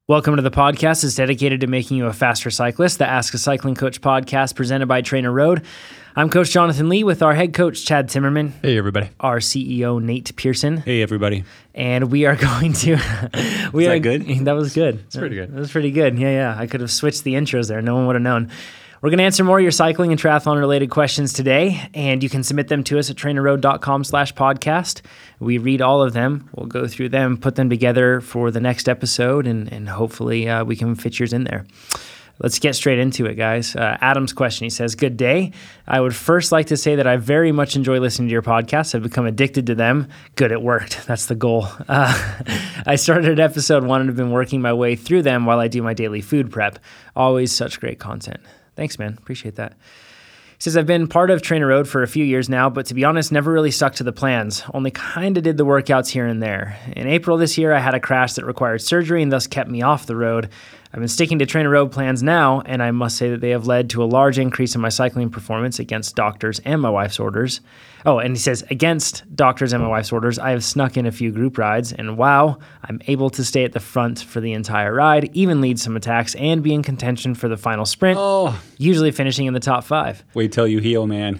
Welcome to the podcast. It's dedicated to making you a faster cyclist. The Ask a Cycling Coach podcast presented by Trainer Road. I'm Coach Jonathan Lee with our head coach, Chad Timmerman. Hey, everybody. Our CEO, Nate Pearson. Hey, everybody. And we are going to... Is that good? That was good. It's pretty good. That was pretty good. Yeah. I could have switched the intros there. No one would have known. We're going to answer more of your cycling and triathlon related questions today, and you can submit them to us at trainerroad.com/podcast. We read all of them. We'll go through them, put them together for the next episode, and hopefully we can fit yours in there. Let's get straight into it, guys. Adam's question, he says, "Good day. I would first like to say that I very much enjoy listening to your podcasts. I've become addicted to them. Good, it worked. That's the goal. I started at episode 1 and have been working my way through them while I do my daily food prep. Always such great content." Thanks, man. Appreciate that. He says, "I've been part of Trainer Road for a few years now, but to be honest, never really stuck to the plans. Only kind of did the workouts here and there. In April this year, I had a crash that required surgery and thus kept me off the road. I've been sticking to Trainer Road plans now, and I must say that they have led to a large increase in my cycling performance against doctors and my wife's orders. Oh, and he says, against doctors and my wife's orders, I have snuck in a few group rides, and wow, I'm able to stay at the front for the entire ride, even lead some attacks, and be in contention for the final sprint, usually finishing in the top 5. Wait till you heal, man.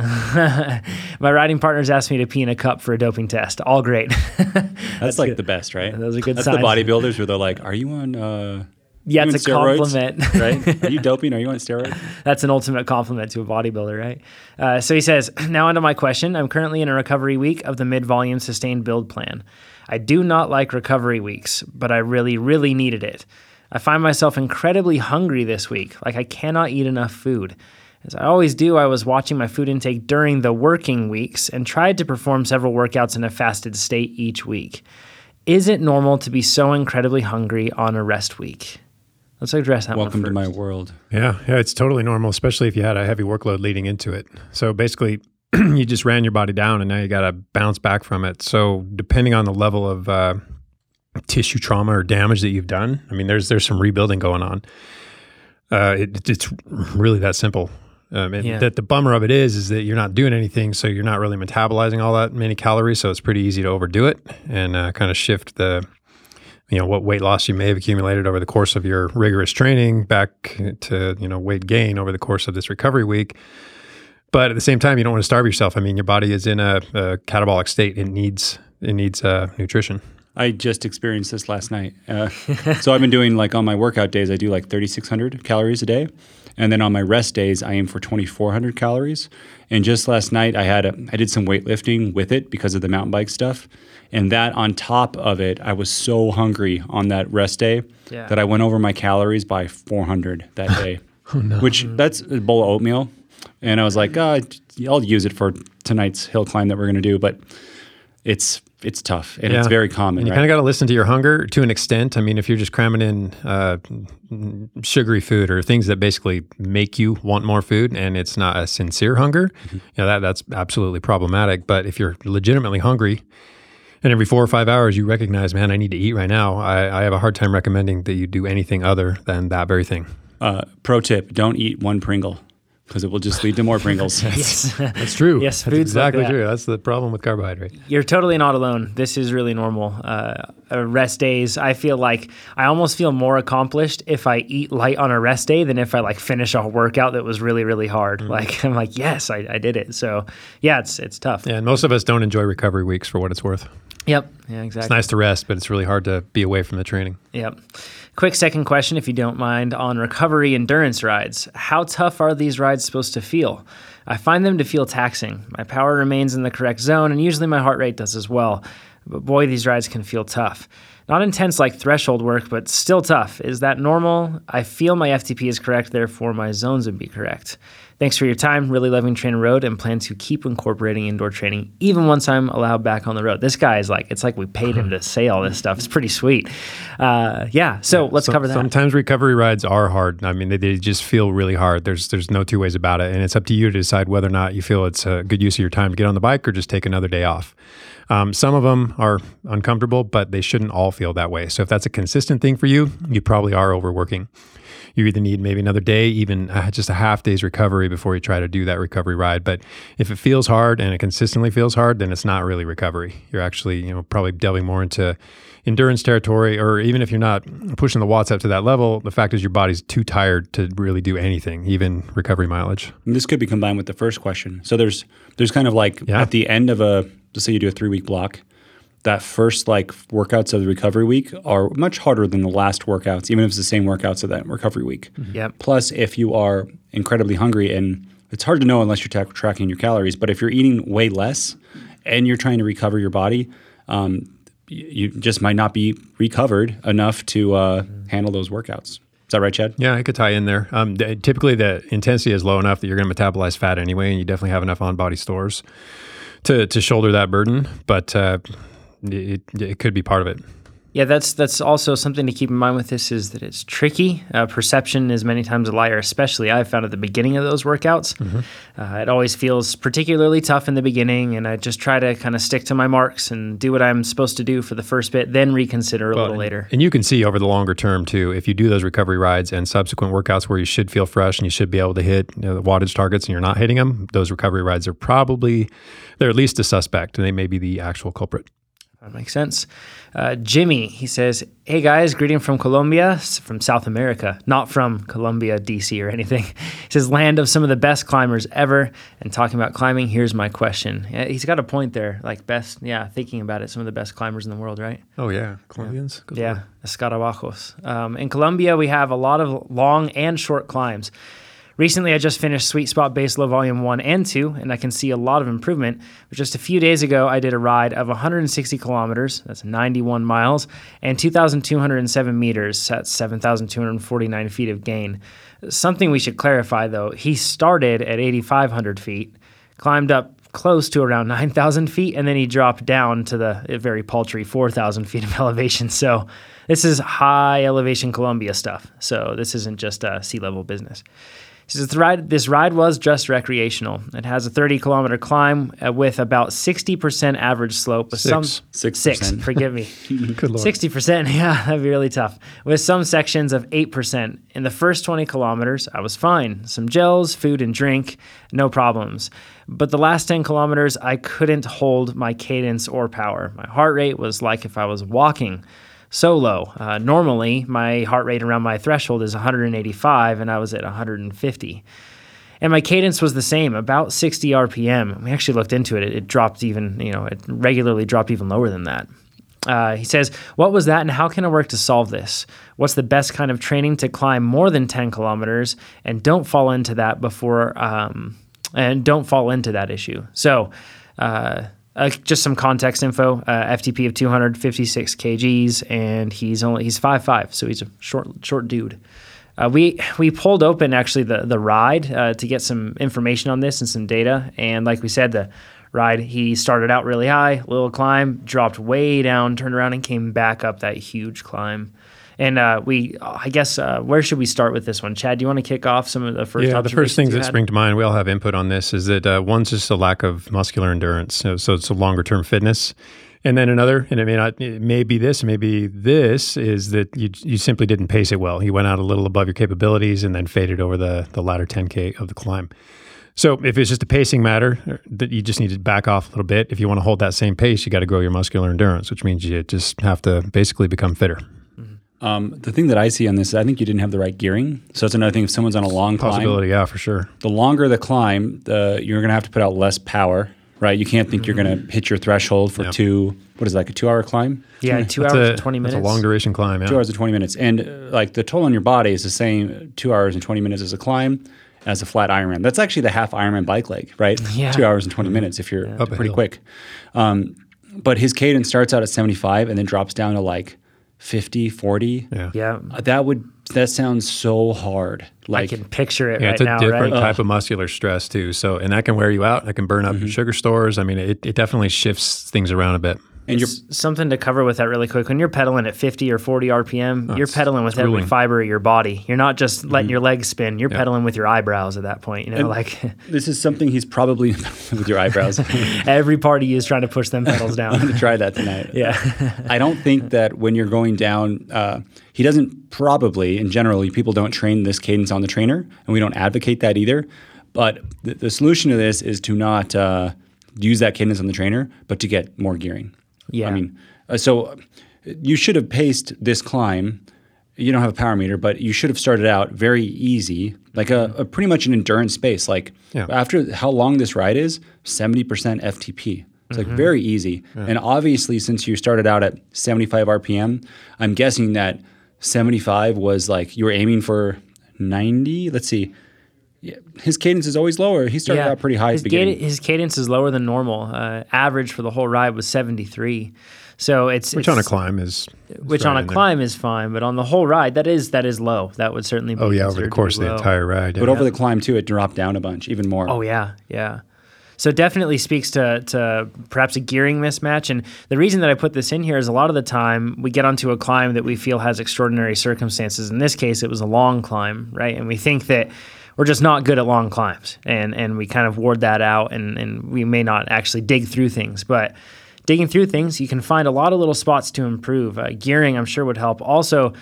My riding partners asked me to pee in a cup for a doping test. All great." That's like the best, right? Those are good That's signs. The bodybuilders where they're like, "Are you on Yeah, it's a steroids?" compliment. Right? Are you doping? Are you on steroids? That's an ultimate compliment to a bodybuilder, right? So he says, "Now onto my question. I'm currently in a recovery week of the mid-volume sustained build plan. I do not like recovery weeks, but I really, really needed it. I find myself incredibly hungry this week, like I cannot eat enough food. As I always do, I was watching my food intake during the working weeks and tried to perform several workouts in a fasted state each week. Is it normal to be so incredibly hungry on a rest week?" Let's address that Welcome one to first. my world. Yeah, it's totally normal, especially if you had a heavy workload leading into it. So basically, you just ran your body down, and now you got to bounce back from it. So depending on the level of tissue trauma or damage that you've done, I mean, there's some rebuilding going on. It's really that simple. That the bummer of it is that you're not doing anything, so you're not really metabolizing all that many calories. So it's pretty easy to overdo it and kind of shift the what weight loss you may have accumulated over the course of your rigorous training back to, weight gain over the course of this recovery week. But at the same time, you don't want to starve yourself. I mean, your body is in a catabolic state. It needs nutrition. I just experienced this last night. So I've been doing, on my workout days, I do 3,600 calories a day. And then on my rest days, I aim for 2,400 calories. And just last night, I did some weightlifting with it because of the mountain bike stuff. And that on top of it, I was so hungry on that rest day that I went over my calories by 400 that day. Oh, no. Which, that's a bowl of oatmeal. And I was like, I'll use it for tonight's hill climb that we're going to do. But it's tough, and it's very common. And you kind of got to listen to your hunger to an extent. I mean, if you're just cramming in sugary food or things that basically make you want more food, and it's not a sincere hunger, that's absolutely problematic. But if you're legitimately hungry, and every 4 or 5 hours you recognize, man, I need to eat right now, I have a hard time recommending that you do anything other than that very thing. Pro tip: don't eat one Pringle, because it will just lead to more Pringles. Yes. That's true. Yes, that's food's exactly like that. true. That's the problem with carbohydrate. You're totally not alone. This is really normal. Rest days, I feel like I almost feel more accomplished if I eat light on a rest day than if I finish a workout that was really, really hard. I'm like, yes, I did it. So yeah, it's tough. Yeah, and most of us don't enjoy recovery weeks for what it's worth. Yep. Yeah, exactly. It's nice to rest, but it's really hard to be away from the training. Yep. Quick second question, if you don't mind, on recovery endurance rides. How tough are these rides supposed to feel? I find them to feel taxing. My power remains in the correct zone, and usually my heart rate does as well. But boy, these rides can feel tough. Not intense like threshold work, but still tough. Is that normal? I feel my FTP is correct, therefore my zones would be correct. Thanks for your time. Really loving Trainer Road and plan to keep incorporating indoor training even once I'm allowed back on the road. This guy is it's like we paid him to say all this stuff. It's pretty sweet. So let's cover that. Sometimes recovery rides are hard. I mean, they just feel really hard. There's no two ways about it. And it's up to you to decide whether or not you feel it's a good use of your time to get on the bike or just take another day off. Some of them are uncomfortable, but they shouldn't all feel that way. So if that's a consistent thing for you, you probably are overworking. You either need maybe another day, even just a half day's recovery before you try to do that recovery ride. But if it feels hard and it consistently feels hard, then it's not really recovery. You're actually, probably delving more into endurance territory, or even if you're not pushing the watts up to that level, the fact is your body's too tired to really do anything, even recovery mileage. And this could be combined with the first question. So there's kind of like at the end of let's say you do a 3-week block, that first workouts of the recovery week are much harder than the last workouts, even if it's the same workouts of that recovery week. Yep. Plus, if you are incredibly hungry, and it's hard to know unless you're tracking your calories, but if you're eating way less and you're trying to recover your body, you just might not be recovered enough to handle those workouts. Is that right, Chad? Yeah, I could tie in there. Typically, the intensity is low enough that you're going to metabolize fat anyway, and you definitely have enough on-body stores to shoulder that burden, but it could be part of it. Yeah, that's also something to keep in mind with this is that it's tricky. Perception is many times a liar, especially I've found at the beginning of those workouts. Mm-hmm. It always feels particularly tough in the beginning, and I just try to kind of stick to my marks and do what I'm supposed to do for the first bit, then reconsider a little later. And you can see over the longer term too, if you do those recovery rides and subsequent workouts where you should feel fresh and you should be able to hit the wattage targets and you're not hitting them, those recovery rides are they're at least a suspect, and they may be the actual culprit. That makes sense. Jimmy, he says, hey guys, greeting from Colombia, from South America, not from Colombia, DC or anything. He says, land of some of the best climbers ever. And talking about climbing, here's my question. Yeah, he's got a point there, thinking about it, some of the best climbers in the world, right? Oh yeah, Colombians? Yeah, Escarabajos. In Colombia, we have a lot of long and short climbs. Recently, I just finished Sweet Spot Base Low Volume 1 and 2, and I can see a lot of improvement. But just a few days ago, I did a ride of 160 kilometers, that's 91 miles, and 2,207 meters, that's 7,249 feet of gain. Something we should clarify, though, he started at 8,500 feet, climbed up close to around 9,000 feet, and then he dropped down to the very paltry 4,000 feet of elevation. So this is high elevation Colombia stuff. So this isn't just sea level business. He says this ride was just recreational. It has a 30-kilometer climb with about 60% average slope. With 6%. Forgive me. Good Lord. 60%, yeah, that'd be really tough. With some sections of 8%. In the first 20 kilometers, I was fine. Some gels, food, and drink, no problems. But the last 10 kilometers, I couldn't hold my cadence or power. My heart rate was like if I was walking. So low. Normally, my heart rate around my threshold is 185, and I was at 150. And my cadence was the same, about 60 RPM. We actually looked into it. It dropped even, it regularly dropped even lower than that. He says, what was that, and how can I work to solve this? What's the best kind of training to climb more than 10 kilometers, and don't fall into that issue? So, just some context info, FTP of 256 kgs, and he's 5'5", so he's a short dude. We pulled open actually the ride to get some information on this and some data, and like we said, the ride, he started out really high, little climb, dropped way down, turned around and came back up that huge climb. And where should we start with this one? Chad, do you want to kick off some of the first observations? The first things that spring to mind, we all have input on this, is that one's just a lack of muscular endurance. So it's a longer term fitness. And then another, and it may be this, is that you simply didn't pace it well. You went out a little above your capabilities and then faded over the latter 10K of the climb. So if it's just a pacing matter, that you just need to back off a little bit. If you want to hold that same pace, you got to grow your muscular endurance, which means you just have to basically become fitter. The thing that I see on this is I think you didn't have the right gearing. So that's another thing. If someone's on a long Possibility, climb, yeah, for sure. the longer the climb, you're going to have to put out less power, right? You can't think you're going to hit your threshold for a 2-hour climb? Yeah, 2 hours and 20 minutes. That's a long duration climb, yeah. 2 hours and 20 minutes. And the toll on your body is the same 2 hours and 20 minutes as a climb as a flat Ironman. That's actually the half Ironman bike leg, right? Yeah. 2 hours and 20 minutes if you're pretty quick. But his cadence starts out at 75 and then drops down to 50, 40. Yeah. That sounds so hard. I can picture it right now, right? It's a different right? type of muscular stress too. So, and that can wear you out. That can burn up your sugar stores. I mean, it definitely shifts things around a bit. And Something to cover with that really quick. When you're pedaling at 50 or 40 RPM, you're pedaling with every fiber of your body. You're not just letting your legs spin. You're pedaling with your eyebrows at that point. This is something he's probably with your eyebrows. Every part of you is trying to push them pedals down. I'm going to try that tonight. Yeah. I don't think that when you're going down, he doesn't probably, in general, people don't train this cadence on the trainer, and we don't advocate that either. But the solution to this is to not use that cadence on the trainer, but to get more gearing. Yeah. I mean, so you should have paced this climb. You don't have a power meter, but you should have started out very easy, like a pretty much an endurance pace. Like after how long this ride is, 70% FTP. It's like very easy. Yeah. And obviously, since you started out at 75 RPM, I'm guessing that 75 was like you were aiming for 90. Let's see. Yeah, his cadence is always lower. He started out pretty high at the beginning. His cadence is lower than normal. Average for the whole ride was 73. So which on a climb is fine, but on the whole ride that is low. That would certainly be over the course of the entire ride. But over the climb too, it dropped down a bunch, even more. Oh yeah. So it definitely speaks to perhaps a gearing mismatch. And the reason that I put this in here is a lot of the time we get onto a climb that we feel has extraordinary circumstances. In this case, it was a long climb, right? And we think that we're just not good at long climbs, and we kind of ward that out, and we may not actually dig through things. But digging through things, you can find a lot of little spots to improve. Gearing, I'm sure, would help. Also,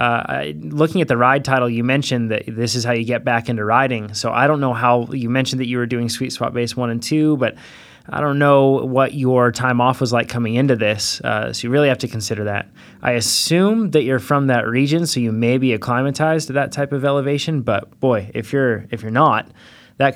looking at the ride title, you mentioned that this is how you get back into riding. So I don't know how you mentioned that you were doing Sweet Spot Base 1 and 2, but I don't know what your time off was like coming into this. So you really have to consider that. I assume that you're from that region, so you may be acclimatized to that type of elevation. But boy, if you're not, that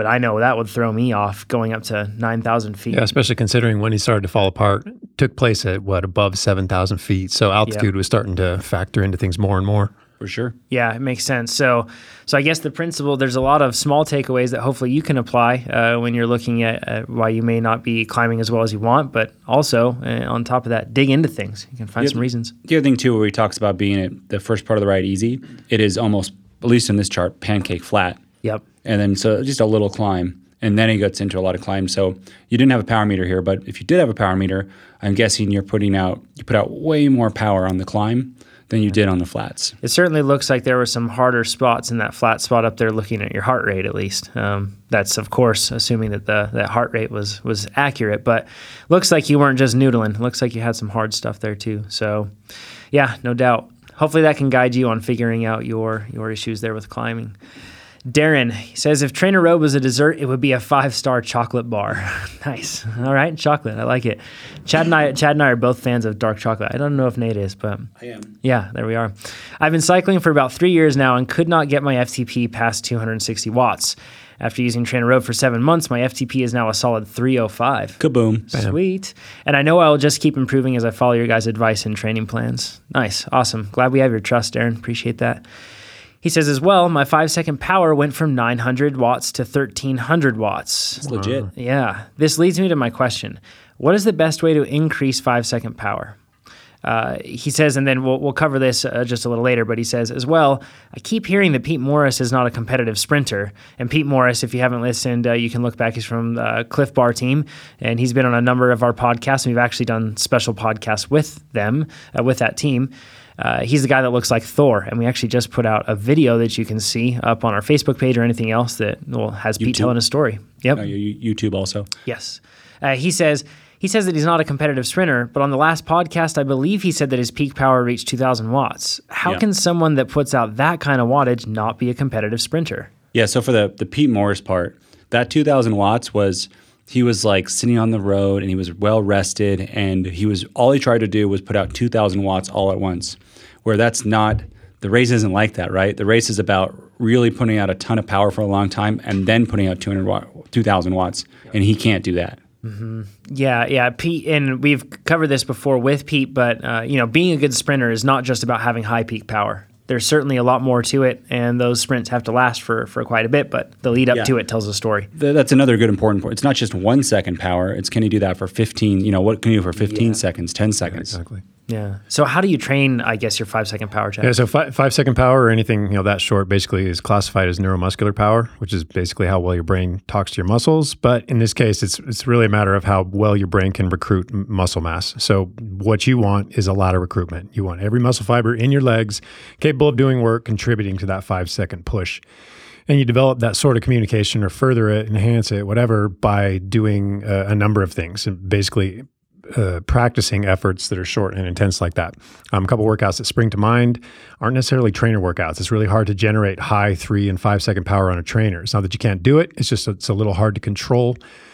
would throw me off going up to 9,000 feet. Yeah, especially considering when he started to fall apart, it took place at above 7,000 feet. So altitude was starting to factor into things more and more. For sure. Yeah, it makes sense. So I guess the principle, there's a lot of small takeaways that hopefully you can apply when you're looking at why you may not be climbing as well as you want, but also on top of that, dig into things. You can find some reasons. The other thing too, where he talks about being at the first part of the ride easy, it is almost, at least in this chart, pancake flat. Yep. And then so just a little climb. And then he gets into a lot of climbs. So you didn't have a power meter here, but if you did have a power meter, I'm guessing you put out way more power on the climb than you did on the flats. It certainly looks like there were some harder spots in that flat spot up there looking at your heart rate at least. That's, of course, assuming that that heart rate was accurate, but looks like you weren't just noodling. Looks like you had some hard stuff there too. So, yeah, no doubt. Hopefully that can guide you on figuring out your issues there with climbing. Darren, he says, if Trainer Road was a dessert, it would be a 5-star chocolate bar. Nice. All right, chocolate. I like it. Chad and I are both fans of dark chocolate. I don't know if Nate is, but I am. Yeah, there we are. I've been cycling for about 3 years now and could not get my FTP past 260 watts. After using Trainer Road for 7 months, my FTP is now a solid 305. Kaboom. Sweet. And I know I will just keep improving as I follow your guys' advice and training plans. Nice. Awesome. Glad we have your trust, Darren. Appreciate that. He says as well, my 5-second power went from 900 watts to 1,300 watts. That's legit. Yeah. This leads me to my question. What is the best way to increase 5-second power? He says, and then we'll cover this just a little later, but he says as well, I keep hearing that Pete Morris is not a competitive sprinter. And Pete Morris, if you haven't listened, you can look back. He's from the Cliff Bar team, and he's been on a number of our podcasts, and we've actually done special podcasts with them, with that team. He's the guy that looks like Thor, and we actually just put out a video that you can see up on our Facebook page or anything else that has Pete telling a story. Yep. YouTube also. Yes. He says that he's not a competitive sprinter, but on the last podcast, I believe he said that his peak power reached 2,000 watts. How can someone that puts out that kind of wattage not be a competitive sprinter? Yeah, so for the Pete Morris part, that 2,000 watts was... He was like sitting on the road and he was well rested, and all he tried to do was put out 2,000 watts all at once, where that's not, the race isn't like that, right? The race is about really putting out a ton of power for a long time and then putting out 2,000 watts, and he can't do that. Mm-hmm. Yeah, Pete, and we've covered this before with Pete, but being a good sprinter is not just about having high peak power. There's certainly a lot more to it, and those sprints have to last for quite a bit, but the lead up to it tells a story. That's another good important point. It's not just 1 second power. It's can you do that for 15, what can you do for 15 seconds, 10 seconds? Yeah, exactly. Yeah. So how do you train, I guess, your 5-second power check? Yeah, so 5-second power or anything that short basically is classified as neuromuscular power, which is basically how well your brain talks to your muscles. But in this case, it's really a matter of how well your brain can recruit muscle mass. So what you want is a lot of recruitment. You want every muscle fiber in your legs capable of doing work, contributing to that 5-second push. And you develop that sort of communication or further it, enhance it, whatever, by doing a number of things and basically practicing efforts that are short and intense like that. A couple workouts that spring to mind aren't necessarily trainer workouts. It's really hard to generate high 3 and 5-second power on a trainer. It's not that you can't do it. It's just it's a little hard to control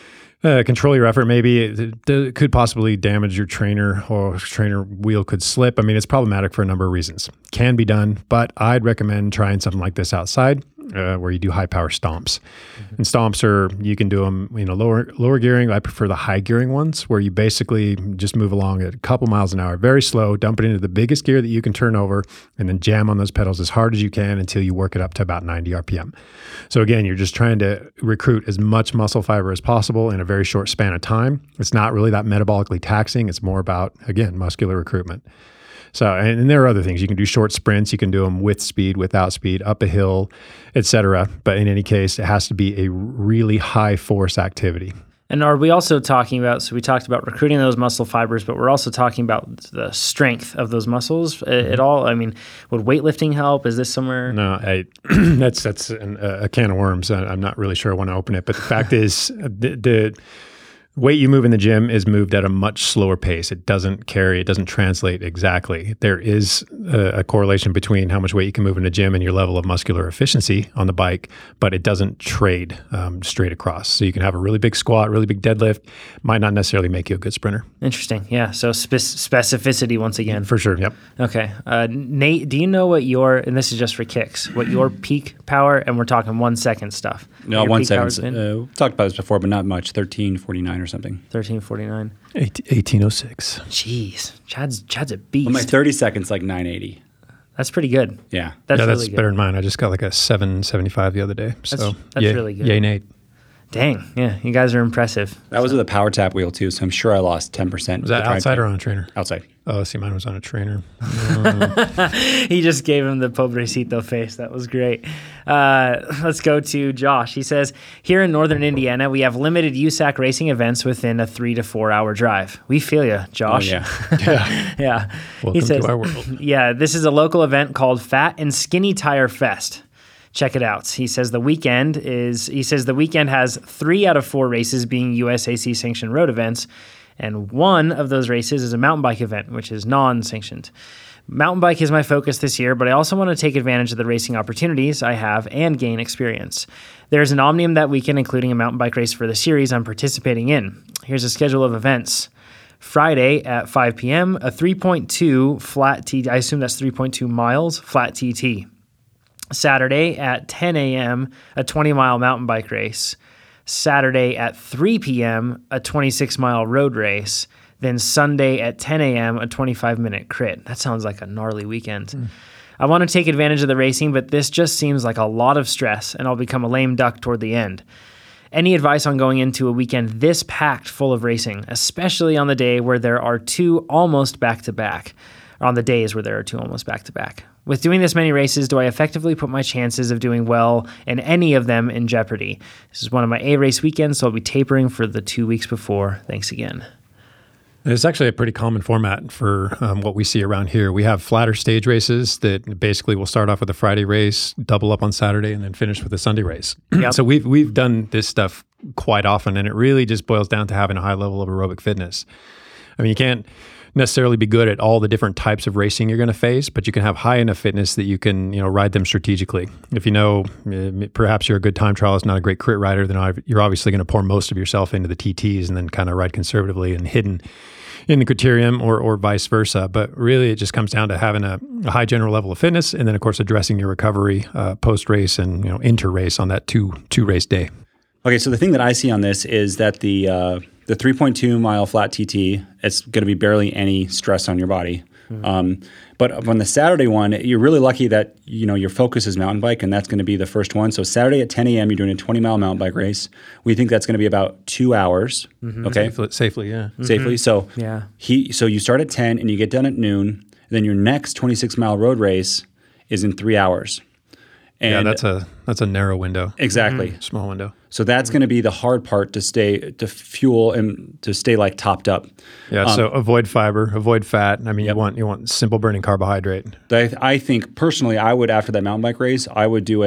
your effort. Maybe it could possibly damage your trainer, or trainer wheel could slip. I mean, it's problematic for a number of reasons. Can be done, but I'd recommend trying something like this outside, where you do high power stomps. Mm-hmm. And stomps you can do them, lower gearing. I prefer the high gearing ones, where you basically just move along at a couple miles an hour, very slow, dump it into the biggest gear that you can turn over, and then jam on those pedals as hard as you can until you work it up to about 90 RPM. So again, you're just trying to recruit as much muscle fiber as possible in a very short span of time. It's not really that metabolically taxing. It's more about, again, muscular recruitment. So, and there are other things. You can do short sprints. You can do them with speed, without speed, up a hill, etc. But in any case, it has to be a really high force activity. And are we also talking about, so we talked about recruiting those muscle fibers, but we're also talking about the strength of those muscles at all? I mean, would weightlifting help? Is this somewhere? No, that's a can of worms. I'm not really sure I want to open it. But the fact is, the weight you move in the gym is moved at a much slower pace. It doesn't translate exactly. There is a correlation between how much weight you can move in the gym and your level of muscular efficiency on the bike, but it doesn't trade straight across. So you can have a really big squat, really big deadlift, might not necessarily make you a good sprinter. Interesting. Yeah. So specificity once again. For sure. Yep. Okay. Nate, do you know what and this is just for kicks, what your peak power, and we're talking 1 second stuff. No, 1 second. We talked about this before, but not much. 13:49 or something. 13:49. 18:06. Jeez, Chad's a beast. Well, my 30 seconds like 9:80. That's pretty good. Yeah, that's really good. Better than mine. I just got like a 7:75 the other day. So that's really good. Yay, Nate. Dang, yeah, you guys are impressive. That was with a power tap wheel too, so I'm sure I lost 10%. Was that outside or on a trainer? Outside. Oh, see, mine was on a trainer. He just gave him the pobrecito face. That was great. Let's go to Josh. He says, here in northern Indiana, we have limited USAC racing events within a 3 to 4 hour drive. We feel you, Josh. Oh, yeah. Yeah. Welcome to our world. Yeah, this is a local event called Fat and Skinny Tire Fest. Check it out. He says the weekend has 3 out of 4 races being USAC sanctioned road events, and one of those races is a mountain bike event, which is non-sanctioned. Mountain bike is my focus this year, but I also want to take advantage of the racing opportunities I have and gain experience. There's an Omnium that weekend, including a mountain bike race for the series I'm participating in. Here's a schedule of events. Friday at 5 p.m., a 3.2 flat TT. I assume that's 3.2 miles, flat TT. Saturday at 10 a.m., a 20-mile mountain bike race. Saturday at 3 p.m., a 26-mile road race. Then Sunday at 10 a.m., a 25-minute crit. That sounds like a gnarly weekend. I want to take advantage of the racing, but this just seems like a lot of stress, and I'll become a lame duck toward the end. Any advice on going into a weekend this packed full of racing, especially on the day where there are 2 almost back-to-back, or on the days where there are 2 almost back-to-back? With doing this many races, do I effectively put my chances of doing well in any of them in jeopardy? This is one of my A-race weekends, so I'll be tapering for the 2 weeks before. Thanks again. It's actually a pretty common format for what we see around here. We have flatter stage races that basically will start off with a Friday race, double up on Saturday, and then finish with a Sunday race. Yep. So we've done this stuff quite often, and it really just boils down to having a high level of aerobic fitness. I mean, you can't necessarily be good at all the different types of racing you're going to face, but you can have high enough fitness that you can, ride them strategically. If perhaps you're a good time trialist, not a great crit rider, then you're obviously going to pour most of yourself into the TTs and then kind of ride conservatively and hidden in the criterium or vice versa. But really, it just comes down to having a high general level of fitness, and then of course addressing your recovery post-race and inter-race on that two race day. Okay, so the thing that I see on this is that the 3.2 mile flat TT, it's going to be barely any stress on your body. But on the Saturday one, you're really lucky that your focus is mountain bike, and that's going to be the first one. So Saturday at 10 a.m., you're doing a 20-mile mountain bike race. We think that's going to be about 2 hours. Okay, Safely, yeah. Safely. So so you start at 10 and you get done at noon. Then your next 26-mile road race is in 3 hours. And that's a narrow window. Exactly. Small window. So that's going to be the hard part to fuel and to stay like topped up. Yeah. So avoid fiber, avoid fat. I mean, you want simple burning carbohydrate. I think personally, I would, after that mountain bike race, I would do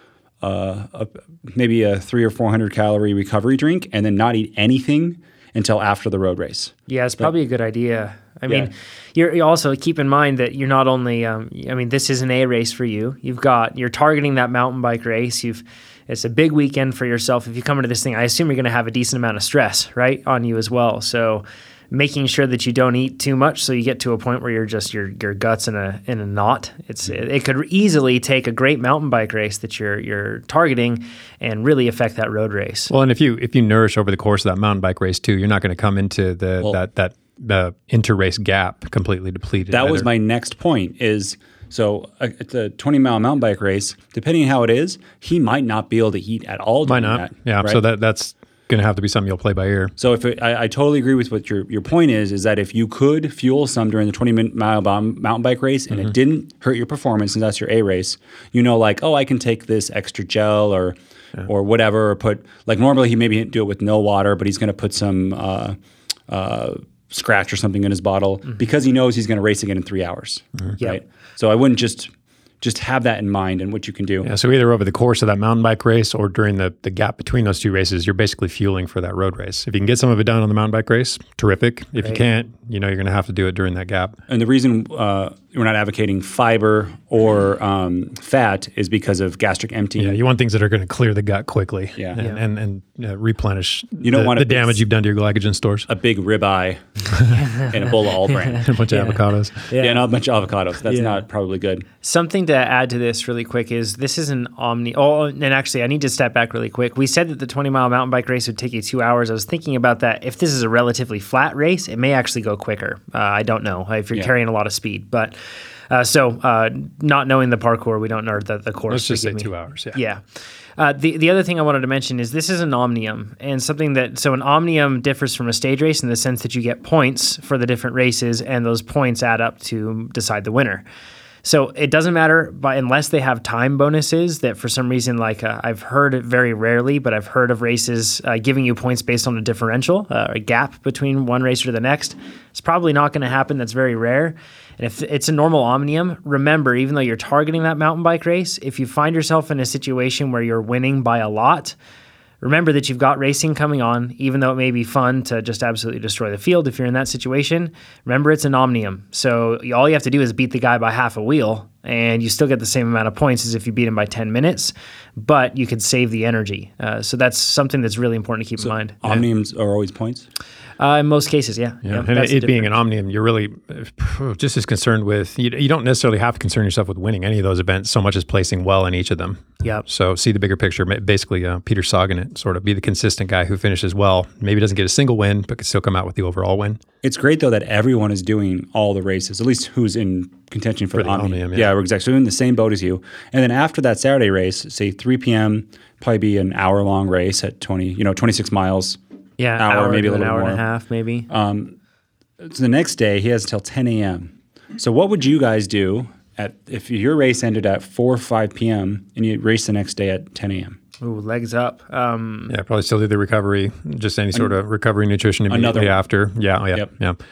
maybe a 300 or 400 calorie recovery drink, and then not eat anything until after the road race. Yeah, it's probably a good idea. I mean, you also keep in mind that you're not only, this is an A race for you. You're targeting that mountain bike race. It's a big weekend for yourself. If you come into this thing, I assume you're going to have a decent amount of stress, right, on you as well. So making sure that you don't eat too much, so you get to a point where you're just your gut's in a knot. It could easily take a great mountain bike race that you're targeting and really affect that road race. Well, and if you nourish over the course of that mountain bike race too, you're not going to come into that inter-race gap completely depleted. That was my next point is, so it's a 20-mile mountain bike race. Depending on how it is, he might not be able to eat at all. Might not. Yeah. Right? So that's going to have to be something you'll play by ear. So I totally agree with what your point is that if you could fuel some during the 20-mile mountain bike race and it didn't hurt your performance, and that's your A race, I can take this extra gel or whatever, or put, like normally he maybe do it with no water, but he's going to put some scratch or something in his bottle because he knows he's going to race again in 3 hours, right? So I wouldn't just have that in mind and what you can do. Yeah, so either over the course of that mountain bike race or during the gap between those two races, you're basically fueling for that road race. If you can get some of it done on the mountain bike race, terrific. If you can't, you're going to have to do it during that gap. And the reason we're not advocating fiber or fat is because of gastric emptying. Yeah, you want things that are going to clear the gut quickly and replenish the damage you've done to your glycogen stores. A big ribeye and a bowl of all bran. And a bunch of avocados. Yeah, and a bunch of avocados. That's not probably good. Something to add to this really quick is this is an omni. Oh, and actually, I need to step back really quick. We said that the 20-mile mountain bike race would take you 2 hours. I was thinking about that. If this is a relatively flat race, it may actually go quicker. I don't know if you're carrying a lot of speed, but not knowing the parkour, we don't know the course. Let's just say 2 hours. Yeah. The other thing I wanted to mention is this is an omnium, and an omnium differs from a stage race in the sense that you get points for the different races, and those points add up to decide the winner. So it doesn't matter, unless they have time bonuses that for some reason, I've heard it very rarely, but I've heard of races giving you points based on a differential, a gap between one racer to the next. It's probably not going to happen. That's very rare. And if it's a normal omnium, remember, even though you're targeting that mountain bike race, if you find yourself in a situation where you're winning by a lot, remember that you've got racing coming on, even though it may be fun to just absolutely destroy the field if you're in that situation. Remember, it's an omnium. So all you have to do is beat the guy by half a wheel, and you still get the same amount of points as if you beat him by 10 minutes, but you could save the energy. So that's something that's really important to keep in mind. Omniums are always points? In most cases, yeah. And it being an omnium, you're really just as concerned with, you don't necessarily have to concern yourself with winning any of those events so much as placing well in each of them. Yep. So see the bigger picture, basically Peter Sagan it, sort of be the consistent guy who finishes well, maybe doesn't get a single win, but can still come out with the overall win. It's great, though, that everyone is doing all the races, at least who's in contention for the omnium. Yeah, we're exactly. So we're in the same boat as you. And then after that Saturday race, say 3 p.m., probably be an hour-long race at 26 miles. Yeah, hour maybe a little hour more. And a half, maybe. So the next day, he has until 10 a.m. So what would you guys do if your race ended at 4 or 5 p.m. and you race the next day at 10 a.m.? Ooh, legs up. Probably still do the recovery, just any sort of recovery nutrition immediately after. Yeah.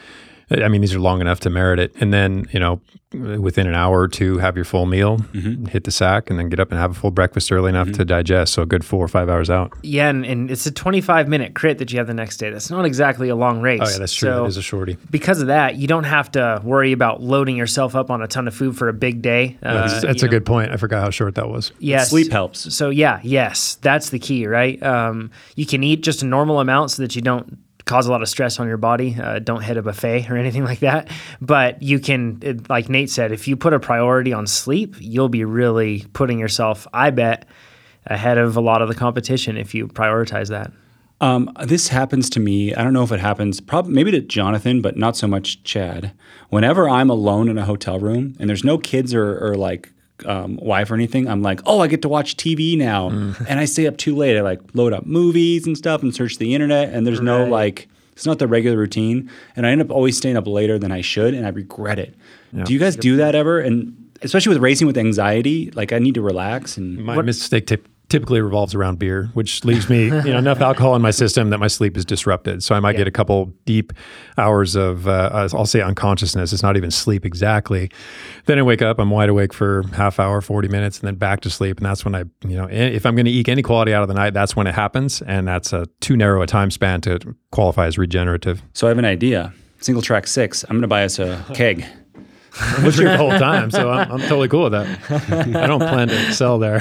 I mean, these are long enough to merit it. And then, within an hour or two, have your full meal, hit the sack, and then get up and have a full breakfast early enough to digest. So a good 4 or 5 hours out. Yeah, and it's a 25-minute crit that you have the next day. That's not exactly a long race. Oh, yeah, that's true. That is a shorty. Because of that, you don't have to worry about loading yourself up on a ton of food for a big day. That's a good point. I forgot how short that was. Yes. Sleep helps. So, yes, that's the key, right? You can eat just a normal amount so that you don't cause a lot of stress on your body. Don't hit a buffet or anything like that. But you can, like Nate said, if you put a priority on sleep, you'll be really putting yourself, I bet, ahead of a lot of the competition if you prioritize that. This happens to me. I don't know if it happens, probably maybe to Jonathan, but not so much Chad. Whenever I'm alone in a hotel room and there's no kids or like wife or anything, I'm like, oh, I get to watch TV now, and I stay up too late. I like load up movies and stuff and search the internet, and there's no like, it's not the regular routine, and I end up always staying up later than I should, and I regret it. Yeah. Do you guys do that ever? And especially with racing with anxiety, like I need to relax. And my mistake typically revolves around beer, which leaves me enough alcohol in my system that my sleep is disrupted. So I might get a couple deep hours of, I'll say unconsciousness. It's not even sleep exactly. Then I wake up, I'm wide awake for half hour, 40 minutes, and then back to sleep. And that's when I, if I'm going to eke any quality out of the night, that's when it happens. And that's too narrow a time span to qualify as regenerative. So I have an idea. Single track 6. I'm going to buy us a keg. We'll drink the whole time, so I'm totally cool with that. I don't plan to excel there.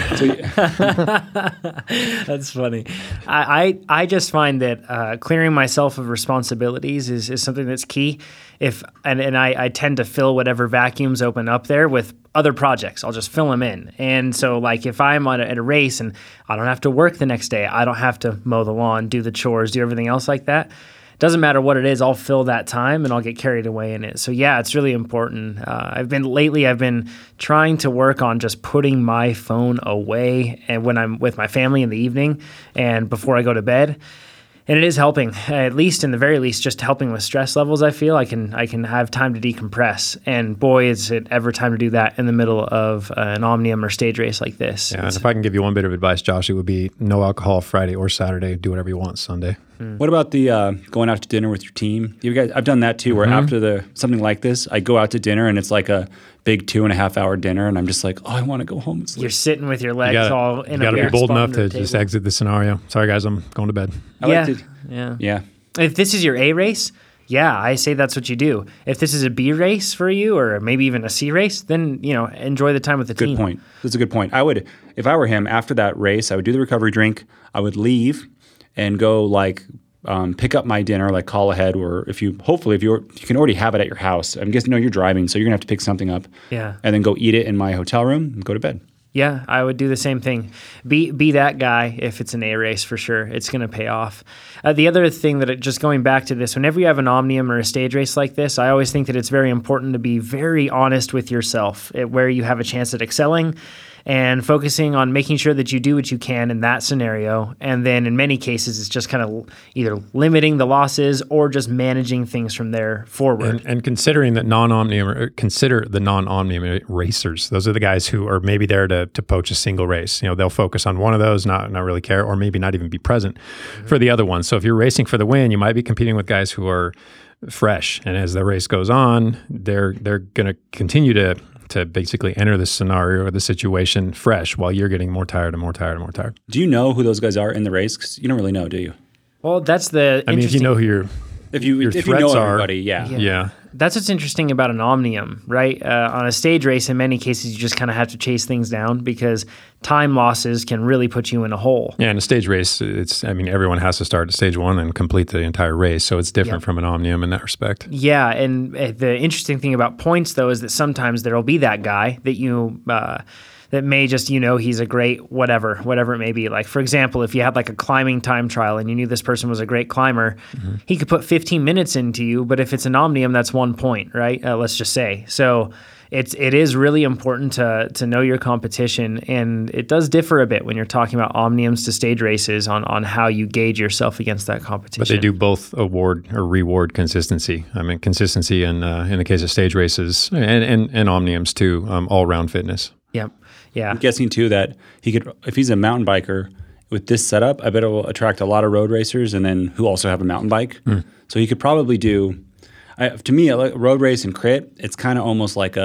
That's funny. I just find that clearing myself of responsibilities is something that's key. I tend to fill whatever vacuums open up there with other projects. I'll just fill them in. And so like if I'm at a race and I don't have to work the next day, I don't have to mow the lawn, do the chores, do everything else like that. Doesn't matter what it is, I'll fill that time and I'll get carried away in it. So yeah, it's really important. I've been trying to work on just putting my phone away and when I'm with my family in the evening and before I go to bed. And it is helping, at least in the very least, just helping with stress levels. I feel I can have time to decompress, and boy, is it ever time to do that in the middle of an Omnium or stage race like this. Yeah, and if I can give you one bit of advice, Josh, it would be no alcohol Friday or Saturday. Do whatever you want Sunday. What about the going out to dinner with your team? You guys, I've done that too. Where after something like this, I go out to dinner and it's like a big 2.5 hour dinner, and I'm just like, oh, I want to go home and sleep. You're sitting with your legs all in a weird spot. You got to be bold enough to just exit the scenario. Sorry, guys, I'm going to bed. Yeah. If this is your A race, yeah, I say that's what you do. If this is a B race for you, or maybe even a C race, then enjoy the time with the team. Good point. That's a good point. I would, if I were him, after that race, I would do the recovery drink. I would leave and go pick up my dinner, like call ahead, or you can already have it at your house. I'm guessing you're driving, so you're gonna have to pick something up. Yeah. And then go eat it in my hotel room and go to bed. Yeah, I would do the same thing. Be that guy if it's an A race for sure. It's going to pay off. The other thing just going back to this, whenever you have an Omnium or a stage race like this, I always think that it's very important to be very honest with yourself where you have a chance at excelling and focusing on making sure that you do what you can in that scenario. And then in many cases, it's just kind of either limiting the losses or just managing things from there forward. And considering that consider the non-Omnium racers. Those are the guys who are maybe there to poach a single race. They'll focus on one of those, not really care, or maybe not even be present for the other one. So if you're racing for the win, you might be competing with guys who are fresh. And as the race goes on, they're going to continue to basically enter the scenario or the situation fresh while you're getting more tired and more tired and more tired. Do you know who those guys are in the race? Because you don't really know, do you? Well, that's the I mean, if you know who your threats know everybody, yeah. That's what's interesting about an Omnium, right? On a stage race, in many cases, you just kind of have to chase things down because time losses can really put you in a hole. Yeah, in a stage race, everyone has to start at stage 1 and complete the entire race, so it's different from an Omnium in that respect. Yeah, and the interesting thing about points, though, is that sometimes there'll be that guy that you that may just, he's a great whatever it may be. Like, for example, if you had like a climbing time trial and you knew this person was a great climber, he could put 15 minutes into you, but if it's an Omnium, that's 1 point, right? Let's just say. So it is really important to know your competition, and it does differ a bit when you're talking about Omniums to stage races on how you gauge yourself against that competition. But they do both award or reward consistency. I mean, consistency in the case of stage races and Omniums too, all-round fitness. Yep. Yeah. I'm guessing too that he could, if he's a mountain biker with this setup, I bet it will attract a lot of road racers and then who also have a mountain bike. So he could probably do, to me, a road race and crit, it's kind of almost like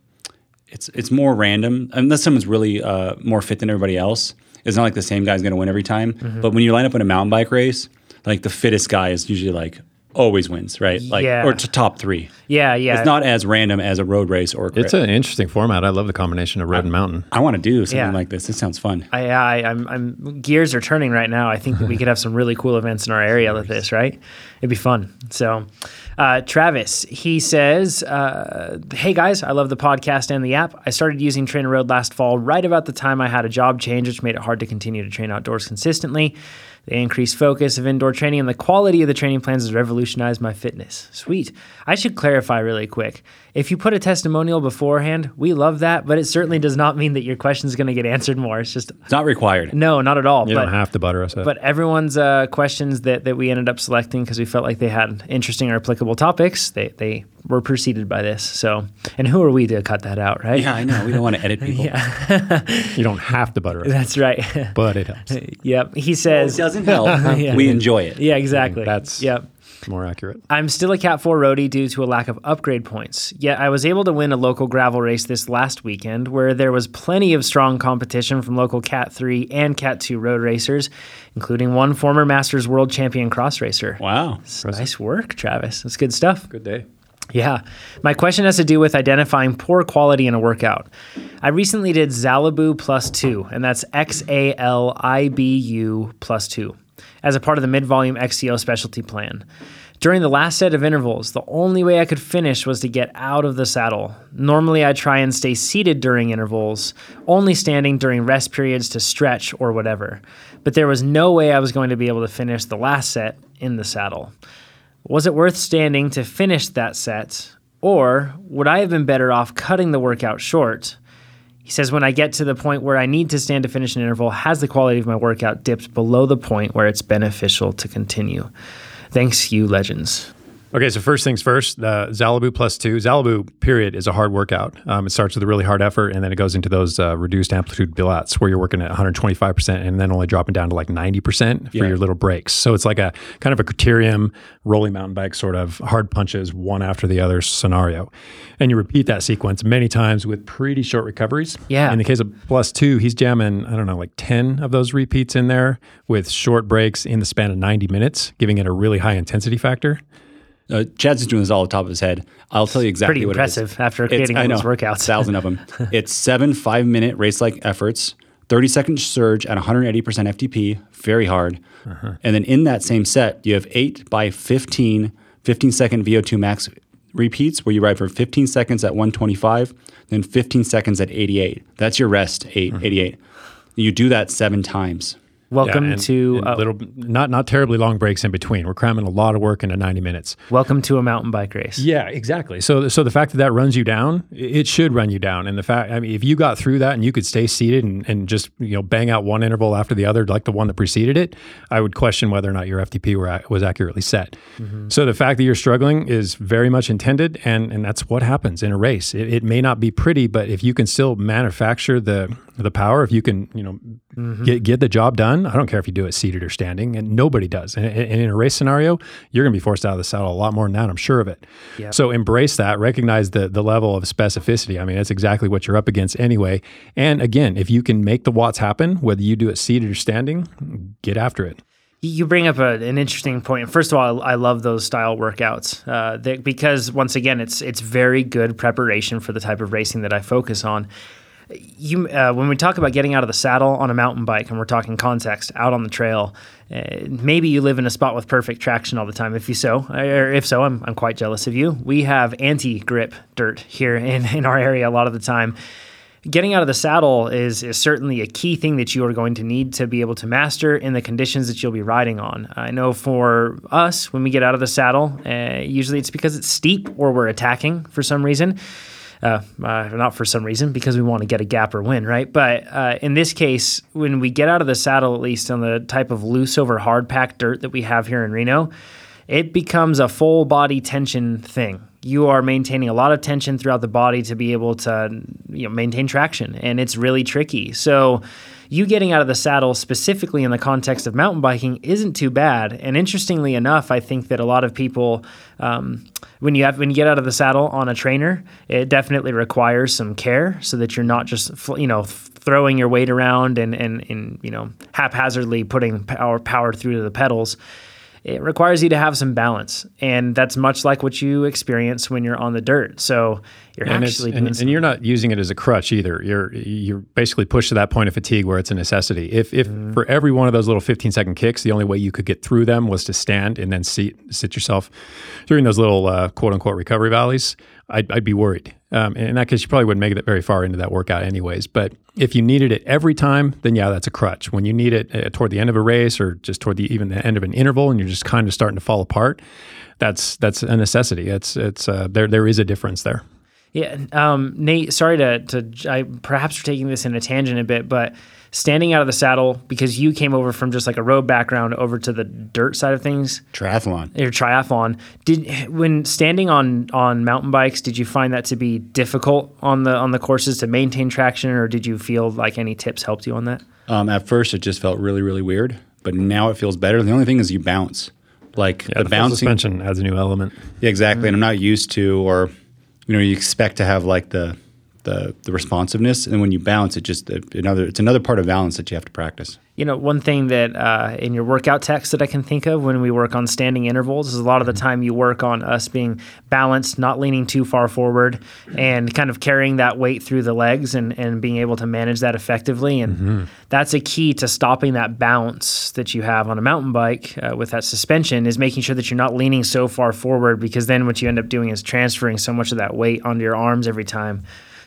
it's more random unless someone's really more fit than everybody else. It's not like the same guy's going to win every time. But when you line up in a mountain bike race, like the fittest guy is usually like always wins, right? Like, Yeah. or to top 3. Yeah. It's not as random as a road race or a crit. It's an interesting format. I love the combination of road and mountain. I want to do something Yeah. like this. It sounds fun. I'm gears are turning right now. I think that we could have some really cool events in our area with this, right? It'd be fun. So, Travis, he says, hey guys, I love the podcast and the app. I started using Trainer Road last fall, right about the time I had a job change, which made it hard to continue to train outdoors consistently. The increased focus of indoor training and the quality of the training plans has revolutionized my fitness. Sweet. I should clarify really quick. If you put a testimonial beforehand, we love that, but it certainly does not mean that your question is going to get answered more. It's just It's not required. no, not at all. You don't have to butter us up. But everyone's questions that we ended up selecting because we felt like they had interesting or applicable topics, they were preceded by this. So, and who are we to cut that out, right? Yeah, I know. We don't want to edit people. You don't have to butter us up, That's right. but it helps. Yep. He says. It doesn't help. Yeah. We enjoy it. Yeah, exactly. That's- Yep. More accurate. I'm still a Cat 4 roadie due to a lack of upgrade points, yet I was able to win a local gravel race this last weekend where there was plenty of strong competition from local Cat 3 and Cat 2 road racers, including one former Masters World Champion cross racer. Wow. Nice work, Travis. That's good stuff. Good day. Yeah. My question has to do with identifying poor quality in a workout. I recently did Xalibu +2, and that's XALIBU +2, as a part of the mid-volume XCO specialty plan. During the last set of intervals, the only way I could finish was to get out of the saddle. Normally, I try and stay seated during intervals, only standing during rest periods to stretch or whatever. But there was no way I was going to be able to finish the last set in the saddle. Was it worth standing to finish that set, or would I have been better off cutting the workout short? He says, when I get to the point where I need to stand to finish an interval, has the quality of my workout dipped below the point where it's beneficial to continue? Thanks, you legends. Okay, so first things first, Xalibu +2. Xalibu, period, is a hard workout. It starts with a really hard effort, and then it goes into those reduced amplitude billets where you're working at 125% and then only dropping down to like 90% for your little breaks. So it's like a kind of a criterium, rolling mountain bike sort of hard punches, one after the other scenario. And you repeat that sequence many times with pretty short recoveries. Yeah. In the case of +2, he's jamming, I don't know, like 10 of those repeats in there with short breaks in the span of 90 minutes, giving it a really high intensity factor. Chad's just doing this all off the top of his head. I'll tell you exactly Pretty what impressive it is. after creating all those workouts. 1,000 of them. It's 7 5-minute race-like efforts, 30-second surge at 180% FTP, very hard. And then in that same set, you have 8 by 15 15-second VO2 max repeats where you ride for 15 seconds at 125, then 15 seconds at 88. That's your rest, 88. You do that 7 times. Welcome to little, not terribly long breaks in between. We're cramming a lot of work into 90 minutes. welcome to a mountain bike race. Yeah, exactly. So the fact that runs you down, it should run you down. And the fact, I mean, if you got through that and you could stay seated and just bang out one interval after the other, like the one that preceded it, I would question whether or not your FTP was accurately set. Mm-hmm. So the fact that you're struggling is very much intended, and that's what happens in a race. It may not be pretty, but if you can still manufacture the power, if you can, get the job done. I don't care if you do it seated or standing, and nobody does. And in a race scenario, you're going to be forced out of the saddle a lot more than that, I'm sure of it. Yep. So embrace that, recognize the level of specificity. I mean, that's exactly what you're up against anyway. And again, if you can make the watts happen, whether you do it seated or standing, get after it. You bring up an interesting point. First of all, I love those style workouts because once again, it's very good preparation for the type of racing that I focus on. When we talk about getting out of the saddle on a mountain bike, and we're talking context out on the trail, maybe you live in a spot with perfect traction all the time. If so, I'm quite jealous of you. We have anti-grip dirt here in our area a lot of the time. Getting out of the saddle is certainly a key thing that you are going to need to be able to master in the conditions that you'll be riding on. I know for us, when we get out of the saddle, usually it's because it's steep or we're attacking for some reason. Not for some reason, because we want to get a gap or win, right? But in this case, when we get out of the saddle, at least on the type of loose over hard packed dirt that we have here in Reno, it becomes a full body tension thing. You are maintaining a lot of tension throughout the body to be able to maintain traction, and it's really tricky. So you getting out of the saddle specifically in the context of mountain biking isn't too bad. And interestingly enough, I think that a lot of people, when you get out of the saddle on a trainer, it definitely requires some care so that you're not just throwing your weight around and haphazardly putting power through to the pedals. it requires you to have some balance. And that's much like what you experience when you're on the dirt. So you're actually doing and you're not using it as a crutch either. You're basically pushed to that point of fatigue where it's a necessity. If for every one of those little 15-second kicks, the only way you could get through them was to stand and then sit yourself during those little quote unquote recovery valleys, I'd be worried. In that case, you probably wouldn't make it very far into that workout anyways. But if you needed it every time, then yeah, that's a crutch. When you need it toward the end of a race or just toward even the end of an interval, and you're just kind of starting to fall apart, that's a necessity. There is a difference there. Yeah, Nate, sorry I perhaps we're taking this in a tangent a bit, but standing out of the saddle, because you came over from just like a road background over to the dirt side of things. Triathlon. When standing on mountain bikes, did you find that to be difficult on the courses to maintain traction, or did you feel like any tips helped you on that? At first, it just felt really, really weird, but now it feels better. The only thing is you bounce. Like the bouncing suspension adds a new element. Yeah, exactly. And I'm not used to, or you expect to have like the responsiveness, and when you bounce, it's another part of balance that you have to practice. One thing that in your workout text that I can think of when we work on standing intervals is a lot of the time you work on us being balanced, not leaning too far forward, and kind of carrying that weight through the legs and being able to manage that effectively. And that's a key to stopping that bounce that you have on a mountain bike with that suspension, is making sure that you're not leaning so far forward, because then what you end up doing is transferring so much of that weight onto your arms every time.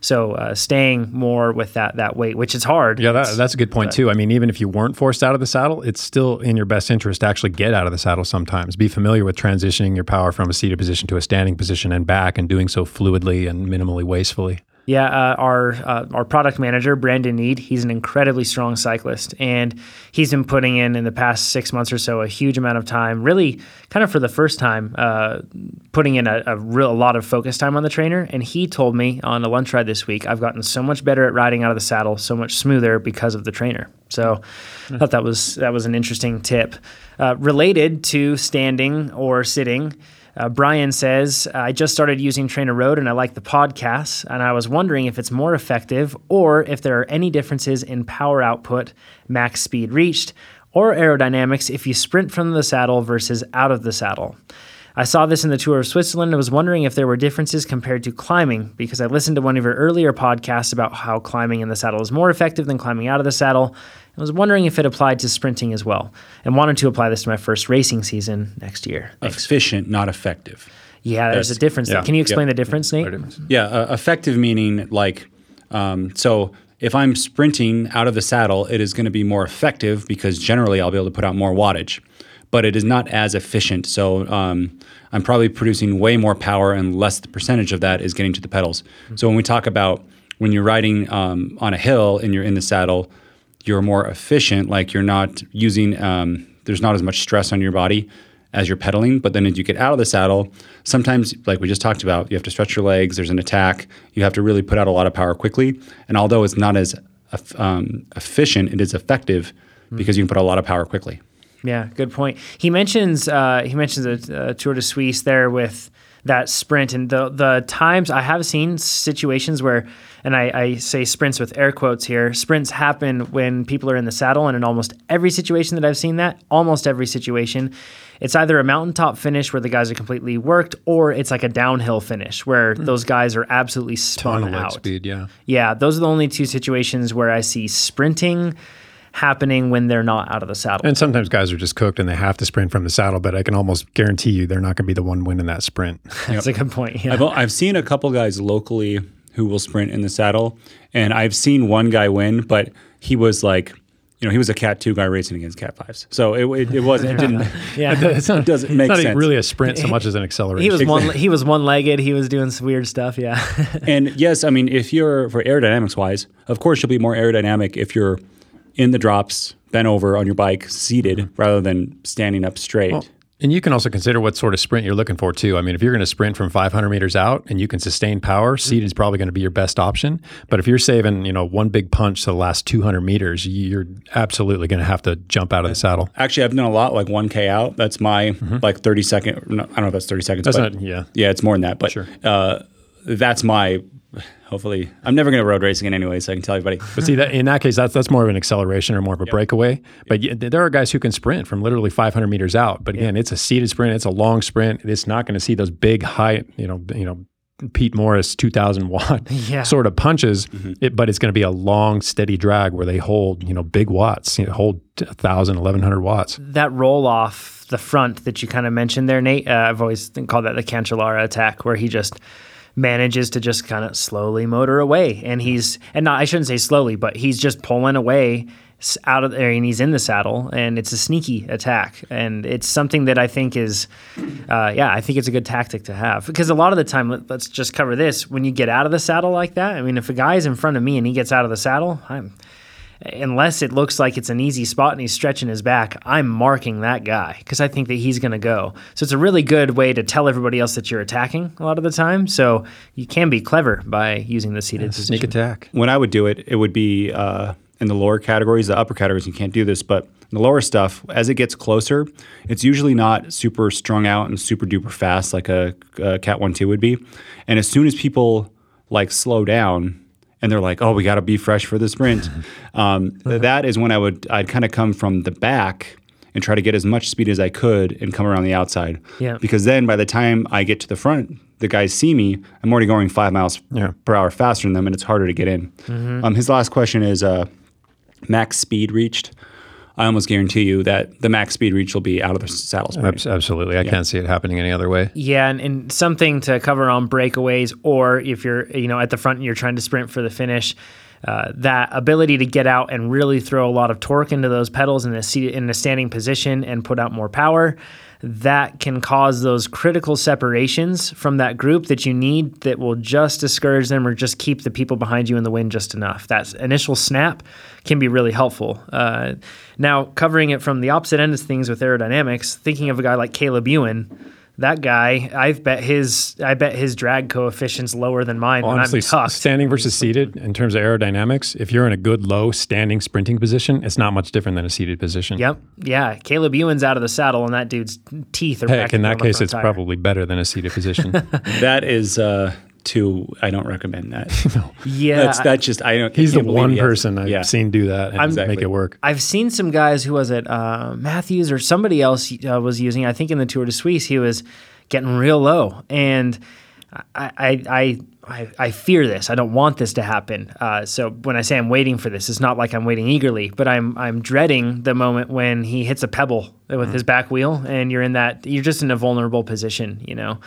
So staying more with that weight, which is hard. Yeah, that's a good point too. I mean, even if you weren't forced out of the saddle, it's still in your best interest to actually get out of the saddle sometimes. Be familiar with transitioning your power from a seated position to a standing position and back, and doing so fluidly and minimally wastefully. Yeah, our product manager, Brandon Need, he's an incredibly strong cyclist, and he's been putting in the past 6 months or so a huge amount of time, really kind of for the first time, putting in a lot of focus time on the trainer. And he told me on a lunch ride this week, I've gotten so much better at riding out of the saddle, so much smoother because of the trainer. So I thought that was an interesting tip. Related to standing or sitting, Brian says, I just started using TrainerRoad and I like the podcasts, and I was wondering if it's more effective or if there are any differences in power output, max speed reached, or aerodynamics if you sprint from the saddle versus out of the saddle. I saw this in the Tour of Switzerland and was wondering if there were differences compared to climbing, because I listened to one of your earlier podcasts about how climbing in the saddle is more effective than climbing out of the saddle. I was wondering if it applied to sprinting as well, and wanted to apply this to my first racing season next year. Thanks. Efficient, not effective. Yeah, there's a difference. Yeah. Can you explain the difference, Nate? Yeah, effective meaning like, so if I'm sprinting out of the saddle, it is going to be more effective because generally I'll be able to put out more wattage, but it is not as efficient. So I'm probably producing way more power, and less the percentage of that is getting to the pedals. So when we talk about when you're riding on a hill and you're in the saddle, you're more efficient, like you're not using, there's not as much stress on your body as you're pedaling. But then as you get out of the saddle, sometimes, like we just talked about, you have to stretch your legs, there's an attack, you have to really put out a lot of power quickly. And although it's not as efficient, it is effective because you can put a lot of power quickly. Yeah, good point. He mentions a Tour de Suisse there with that sprint, and the times I have seen situations where, and I say sprints with air quotes here, sprints happen when people are in the saddle, and in almost every situation that I've seen that, almost every situation, it's either a mountaintop finish where the guys are completely worked, or it's like a downhill finish where those guys are absolutely spun out. Speed, yeah. Yeah, those are the only two situations where I see sprinting happening when they're not out of the saddle. And sometimes guys are just cooked and they have to sprint from the saddle, but I can almost guarantee you they're not going to be the one winning that sprint. That's a good point. Yeah. I've seen a couple guys locally who will sprint in the saddle, and I've seen one guy win, but he was like, he was a Cat 2 guy racing against Cat 5s. So it didn't doesn't make sense. Not really a sprint so much as an acceleration. He was one-legged. He was doing some weird stuff. Yeah. And yes, I mean, if you're, for aerodynamics wise, of course you'll be more aerodynamic if you're in the drops, bent over on your bike, seated, rather than standing up straight. Well, and you can also consider what sort of sprint you're looking for too. I mean, if you're going to sprint from 500 meters out and you can sustain power, seated is probably going to be your best option. But if you're saving, one big punch to the last 200 meters, you're absolutely going to have to jump out of the saddle. Actually, I've done a lot, like 1K out. That's my like 30 second. No, I don't know if that's 30 seconds. That's not, yeah. Yeah, it's more than that. But sure. That's my Hopefully, I'm never going to road race again anyway, so I can tell everybody. But see, in that case, that's more of an acceleration or more of a breakaway. But there are guys who can sprint from literally 500 meters out. But again, it's a seated sprint. It's a long sprint. It's not going to see those big, high, Pete Morris 2,000 watt sort of punches. But it's going to be a long, steady drag where they hold, big watts, hold 1,000, 1,100 watts. That roll off the front that you kind of mentioned there, Nate, I've always called that the Cancellara attack, where he just manages to just kind of slowly motor away. And I shouldn't say slowly, but he's just pulling away out of there and he's in the saddle, and it's a sneaky attack. And it's something that I think is, I think it's a good tactic to have, because a lot of the time, let's just cover this. When you get out of the saddle like that, I mean, if a guy's in front of me and he gets out of the saddle, unless it looks like it's an easy spot and he's stretching his back, I'm marking that guy because I think that he's going to go. So it's a really good way to tell everybody else that you're attacking a lot of the time. So you can be clever by using the seated position. Sneak attack. When I would do it, it would be in the lower categories. The upper categories, you can't do this, but the lower stuff, as it gets closer, it's usually not super strung out and super duper fast like a Cat 1-2 would be. And as soon as people slow down, and they're like, oh, we got to be fresh for the sprint. That is when I'd kind of come from the back and try to get as much speed as I could and come around the outside. Yeah. Because then by the time I get to the front, the guys see me, I'm already going 5 miles per hour faster than them, and it's harder to get in. His last question is max speed reached. I almost guarantee you that the max speed reach will be out of the saddle sprint. Absolutely. I can't see it happening any other way. Yeah, and something to cover on breakaways, or if you're at the front and you're trying to sprint for the finish, that ability to get out and really throw a lot of torque into those pedals in a standing position and put out more power, that can cause those critical separations from that group that you need that will just discourage them or just keep the people behind you in the wind just enough. That initial snap can be really helpful. Now, covering it from the opposite end of things with aerodynamics, thinking of a guy like Caleb Ewan, that guy, I bet his drag coefficient's lower than mine. Honestly, when I'm tucked. Standing versus seated in terms of aerodynamics, if you're in a good low standing sprinting position, it's not much different than a seated position. Yep. Yeah. Caleb Ewan's out of the saddle, and that dude's teeth are Heck, in that case, it's tire. probably better than a seated position. That is I don't recommend that. No. Yeah. That's just, I don't. He's I the can't believe one he has- person I've seen do that and make it work. I've seen some guys who was it Matthews or somebody else was using, I think in the Tour de Suisse, he was getting real low. And I fear this. I don't want this to happen. So when I say I'm waiting for this, it's not like I'm waiting eagerly, but I'm dreading the moment when he hits a pebble with his back wheel and you're just in a vulnerable position,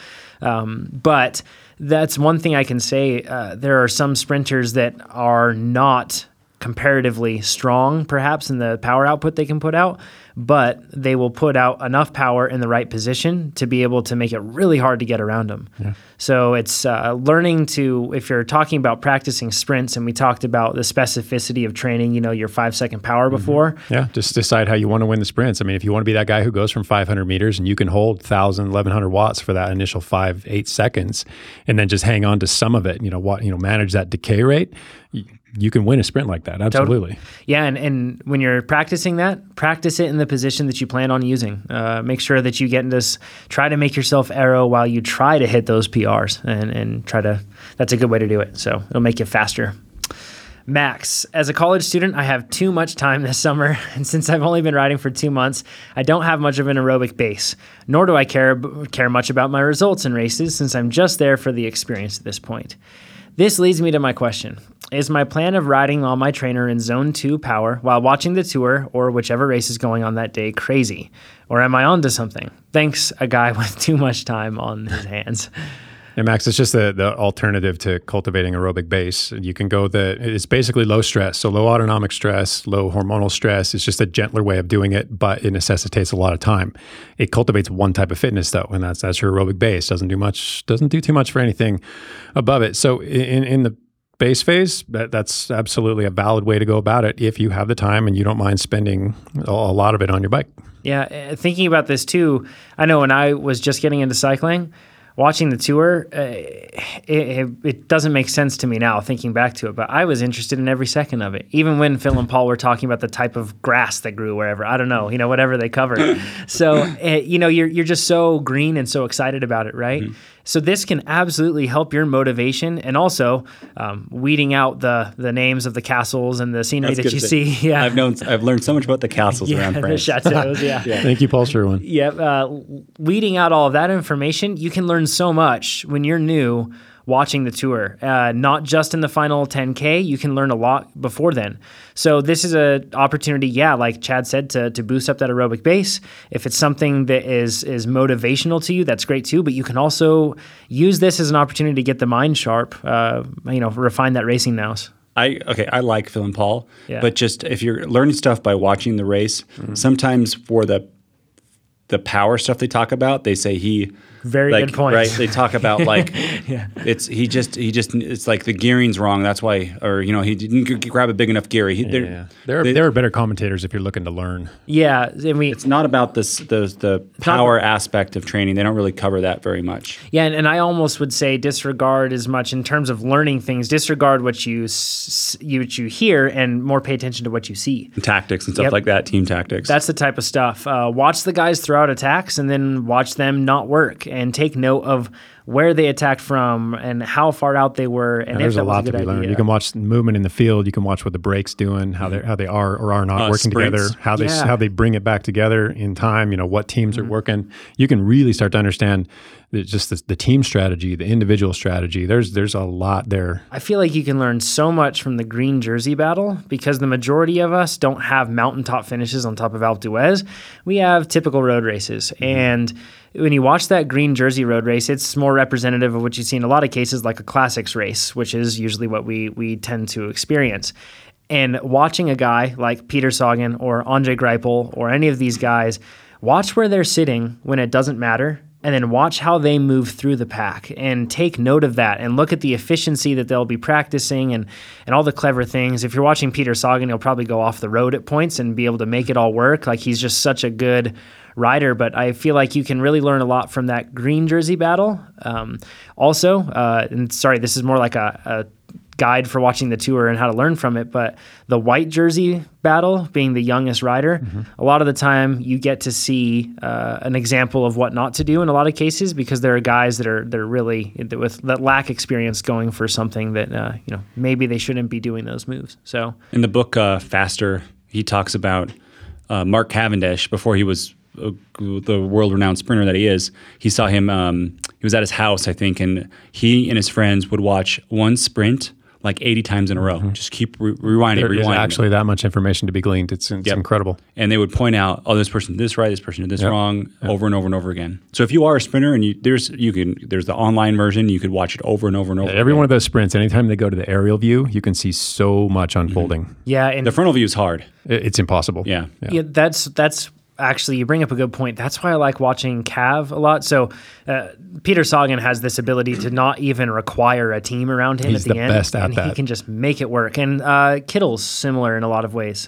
But that's one thing I can say. There are some sprinters that are not comparatively strong, perhaps, in the power output they can put out, but they will put out enough power in the right position to be able to make it really hard to get around them. Yeah. So it's learning to, if you're talking about practicing sprints, and we talked about the specificity of training, your 5-second power before. Yeah, just decide how you want to win the sprints. I mean, if you want to be that guy who goes from 500 meters and you can hold 1,000, 1,100 watts for that initial 5-8 seconds, and then just hang on to some of it, manage that decay rate, you can win a sprint like that. Absolutely. Totally. Yeah, and when you're practicing that, practice it in the position that you plan on using. Make sure that you get in this, try to make yourself aero while you try to hit those PRs and try to, that's a good way to do it. So it'll make you faster. Max, as a college student, I have too much time this summer, and since I've only been riding for 2 months, I don't have much of an aerobic base, nor do I care much about my results in races since I'm just there for the experience at this point. This leads me to my question. Is my plan of riding on my trainer in Zone 2 power while watching the tour or whichever race is going on that day crazy? Or am I onto something? Thanks, a guy with too much time on his hands. And Max, it's just the alternative to cultivating aerobic base. You can go it's basically low stress. So low autonomic stress, low hormonal stress. It's just a gentler way of doing it, but it necessitates a lot of time. It cultivates one type of fitness though, and that's your aerobic base. Doesn't do too much for anything above it. So in the base phase, that's absolutely a valid way to go about it if you have the time and you don't mind spending a lot of it on your bike. Yeah, thinking about this too, I know when I was just getting into cycling, watching the tour, it doesn't make sense to me now thinking back to it, but I was interested in every second of it. Even when Phil and Paul were talking about the type of grass that grew wherever, I don't know, whatever they covered. So, you're just so green and so excited about it, right? Mm-hmm. So this can absolutely help your motivation, and also weeding out the names of the castles and the scenery that you see. Yeah, I've learned so much about the castles around France. The chateaus. Yeah. Thank you, Paul Sherwin. Yep. Weeding out all of that information, you can learn so much when you're new watching the tour. Not just in the final 10K, you can learn a lot before then. So this is an opportunity, like Chad said, to boost up that aerobic base. If it's something that is motivational to you, that's great too. But you can also use this as an opportunity to get the mind sharp, refine that racing nous. I like Phil and Paul, Yeah. but just if you're learning stuff by watching the race, sometimes for the power stuff they talk about, they say Very good point. Right? They talk about it's like the gearing's wrong. That's why, or he didn't grab a big enough gear. There are better commentators if you're looking to learn. Yeah, it's not about the power aspect of training. They don't really cover that very much. Yeah, and I almost would say disregard as much in terms of learning things. Disregard what you hear and more pay attention to what you see. And tactics and stuff like that, team tactics. That's the type of stuff. Watch the guys throw out attacks and then watch them not work, and take note of where they attacked from and how far out they were. And there's a lot to be learned. You can watch movement in the field. You can watch what the brake's doing, how they are or are not working sprints. together, how they bring it back together in time. What teams are working. You can really start to understand just the team strategy, the individual strategy. There's a lot there. I feel like you can learn so much from the green jersey battle because the majority of us don't have mountaintop finishes on top of Alpe d'Huez. We have typical road races. And when you watch that green jersey road race, it's more representative of what you see in a lot of cases, like a classics race, which is usually what we tend to experience. And watching a guy like Peter Sagan or Andre Greipel or any of these guys, watch where they're sitting when it doesn't matter, and then watch how they move through the pack and take note of that and look at the efficiency that they'll be practicing and all the clever things. If you're watching Peter Sagan, he'll probably go off the road at points and be able to make it all work. Like, he's just such a good rider, but I feel like you can really learn a lot from that green jersey battle. This is more like a guide for watching the tour and how to learn from it, but the white jersey battle, being the youngest rider, a lot of the time you get to see an example of what not to do in a lot of cases, because there are guys that are really that lack experience going for something that maybe they shouldn't be doing those moves. So in the book Faster, he talks about Mark Cavendish before he was the world-renowned sprinter that he is. He saw him. He was at his house, I think, and he and his friends would watch one sprint like 80 times in a row. Just keep rewinding. There's actually that much information to be gleaned. It's incredible. And they would point out, this person did this right, this person did this wrong, over and over and over again. So if you are a sprinter and there's the online version, you could watch it over and over and over. Every one of those sprints, anytime they go to the aerial view, you can see so much unfolding. Yeah, and the frontal view is hard. It's impossible. Yeah, that's. Actually, you bring up a good point. That's why I like watching Cav a lot. So Peter Sagan has this ability to not even require a team around him at the end. He's the best at that. He can just make it work. And Kittle's similar in a lot of ways.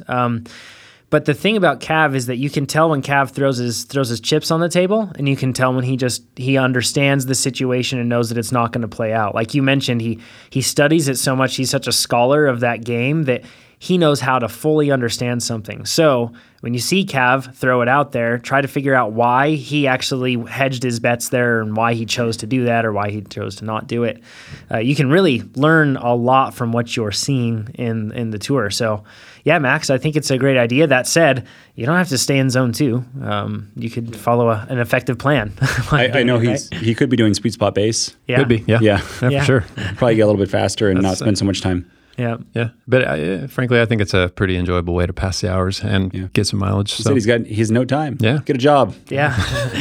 But the thing about Cav is that you can tell when Cav throws his chips on the table, and you can tell when he understands the situation and knows that it's not going to play out. Like you mentioned, he studies it so much. He's such a scholar of that game that he knows how to fully understand something. So when you see Cav throw it out there, try to figure out why he actually hedged his bets there and why he chose to do that or why he chose to not do it. You can really learn a lot from what you're seeing in the tour. So yeah, Max, I think it's a great idea. That said, you don't have to stay in zone 2. You could follow an effective plan. I know he could be doing sweet spot base. Yeah. Could be. Yeah, for sure. Probably get a little bit faster and not spend so much time. Yeah. But frankly, I think it's a pretty enjoyable way to pass the hours and get some mileage. He said he's no time. Yeah. Get a job. Yeah.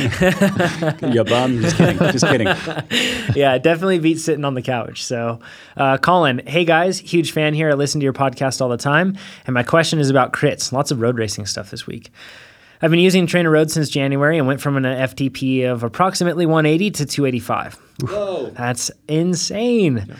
Yeah, bum. Just kidding. Yeah, it definitely beats sitting on the couch. So, Colin, hey guys, huge fan here. I listen to your podcast all the time. And my question is about crits. Lots of road racing stuff this week. I've been using Trainer Road since January and went from an FTP of approximately 180 to 285. Whoa. That's insane.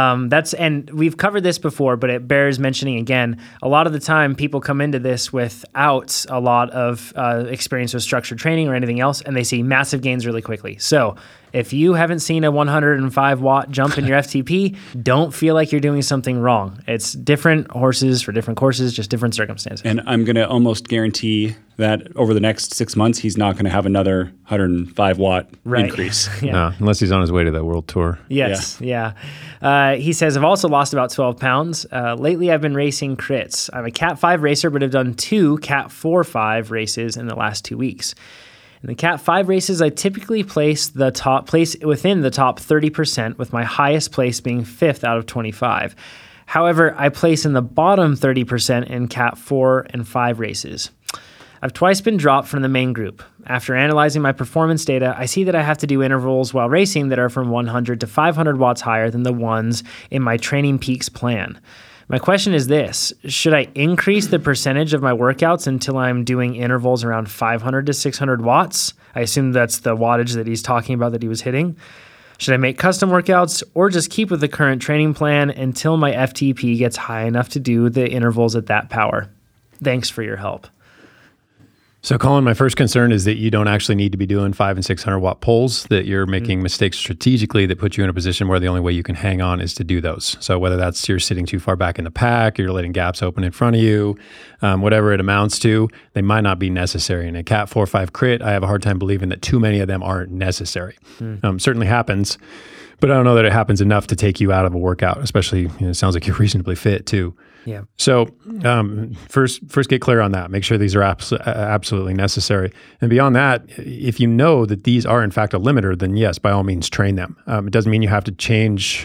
And we've covered this before, but it bears mentioning again. A lot of the time, people come into this without a lot of experience with structured training or anything else, and they see massive gains really quickly. So If you haven't seen a 105 watt jump in your FTP, don't feel like you're doing something wrong. It's different horses for different courses, just different circumstances. And I'm going to almost guarantee that over the next 6 months, he's not going to have another 105 watt increase. Yeah. No, unless he's on his way to the World Tour. Yes, yeah. He says, I've also lost about 12 pounds. Lately, I've been racing crits. I'm a Cat 5 racer, but have done 2 Cat 4-5 races in the last 2 weeks. In the Cat 5 races, I typically place within the top 30%, with my highest place being 5th out of 25. However, I place in the bottom 30% in Cat 4 and 5 races. I've twice been dropped from the main group. After analyzing my performance data, I see that I have to do intervals while racing that are from 100 to 500 watts higher than the ones in my Training Peaks plan. My question is this: should I increase the percentage of my workouts until I'm doing intervals around 500 to 600 watts? I assume that's the wattage that he's talking about that he was hitting. Should I make custom workouts or just keep with the current training plan until my FTP gets high enough to do the intervals at that power? Thanks for your help. So, Colin, my first concern is that you don't actually need to be doing 500 and 600 watt pulls, that you're making mistakes strategically that put you in a position where the only way you can hang on is to do those. So whether that's you're sitting too far back in the pack, you're letting gaps open in front of you, whatever it amounts to, they might not be necessary. In a Cat 4-5 crit, I have a hard time believing that too many of them aren't necessary. Certainly happens, but I don't know that it happens enough to take you out of a workout, especially, it sounds like you're reasonably fit too. Yeah. So first get clear on that. Make sure these are absolutely necessary. And beyond that, if you know that these are in fact a limiter, then yes, by all means, train them. It doesn't mean you have to change.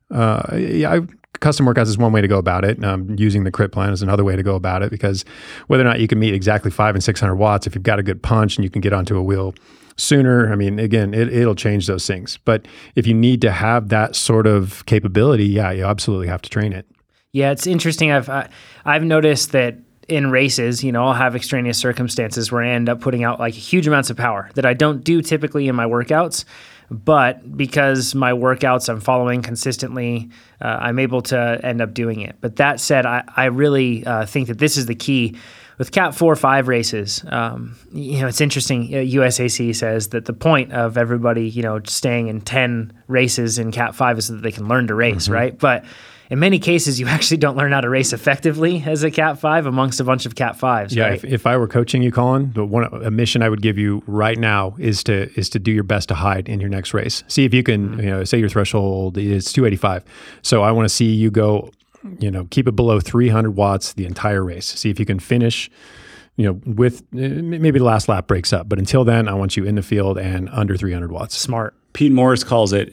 Custom workouts is one way to go about it. Using the crit plan is another way to go about it, because whether or not you can meet exactly 500 and 600 watts, if you've got a good punch and you can get onto a wheel sooner, I mean, again, it'll change those things. But if you need to have that sort of capability, yeah, you absolutely have to train it. Yeah, it's interesting. I've noticed that in races, I'll have extraneous circumstances where I end up putting out like huge amounts of power that I don't do typically in my workouts. But because my workouts I'm following consistently, I'm able to end up doing it. But that said, I really think that this is the key. With Cat 4-5 races, it's interesting. USAC says that the point of everybody, staying in 10 races in Cat 5 is so that they can learn to race, right? But in many cases, you actually don't learn how to race effectively as a Cat 5 amongst a bunch of Cat 5s. Yeah, right? if I were coaching you, Colin, a mission I would give you right now is to do your best to hide in your next race. See if you can, say your threshold is 285. So I want to see you go, keep it below 300 watts the entire race. See if you can finish, with maybe the last lap breaks up. But until then, I want you in the field and under 300 watts. Smart. Pete Morris calls it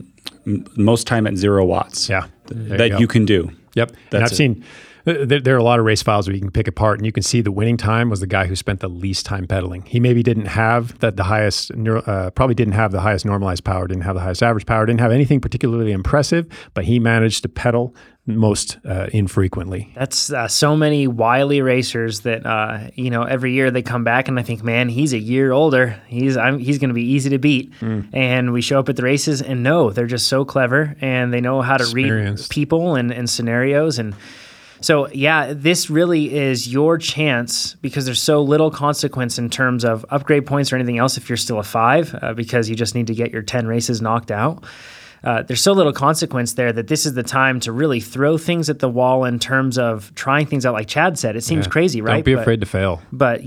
most time at 0 watts. Yeah. That you can do. Yep. And I've seen, there are a lot of race files where you can pick apart and you can see the winning time was the guy who spent the least time pedaling. He maybe didn't have the highest, probably didn't have the highest normalized power, didn't have the highest average power, didn't have anything particularly impressive, but he managed to pedal most infrequently. That's so many wily racers that every year they come back and I think, man, he's a year older. He's going to be easy to beat. And we show up at the races and no, they're just so clever and they know how to read people and scenarios. And so, yeah, this really is your chance because there's so little consequence in terms of upgrade points or anything else if you're still a 5 because you just need to get your 10 races knocked out. There's so little consequence there that this is the time to really throw things at the wall in terms of trying things out. Like Chad said, it seems crazy, right? Don't be afraid to fail. But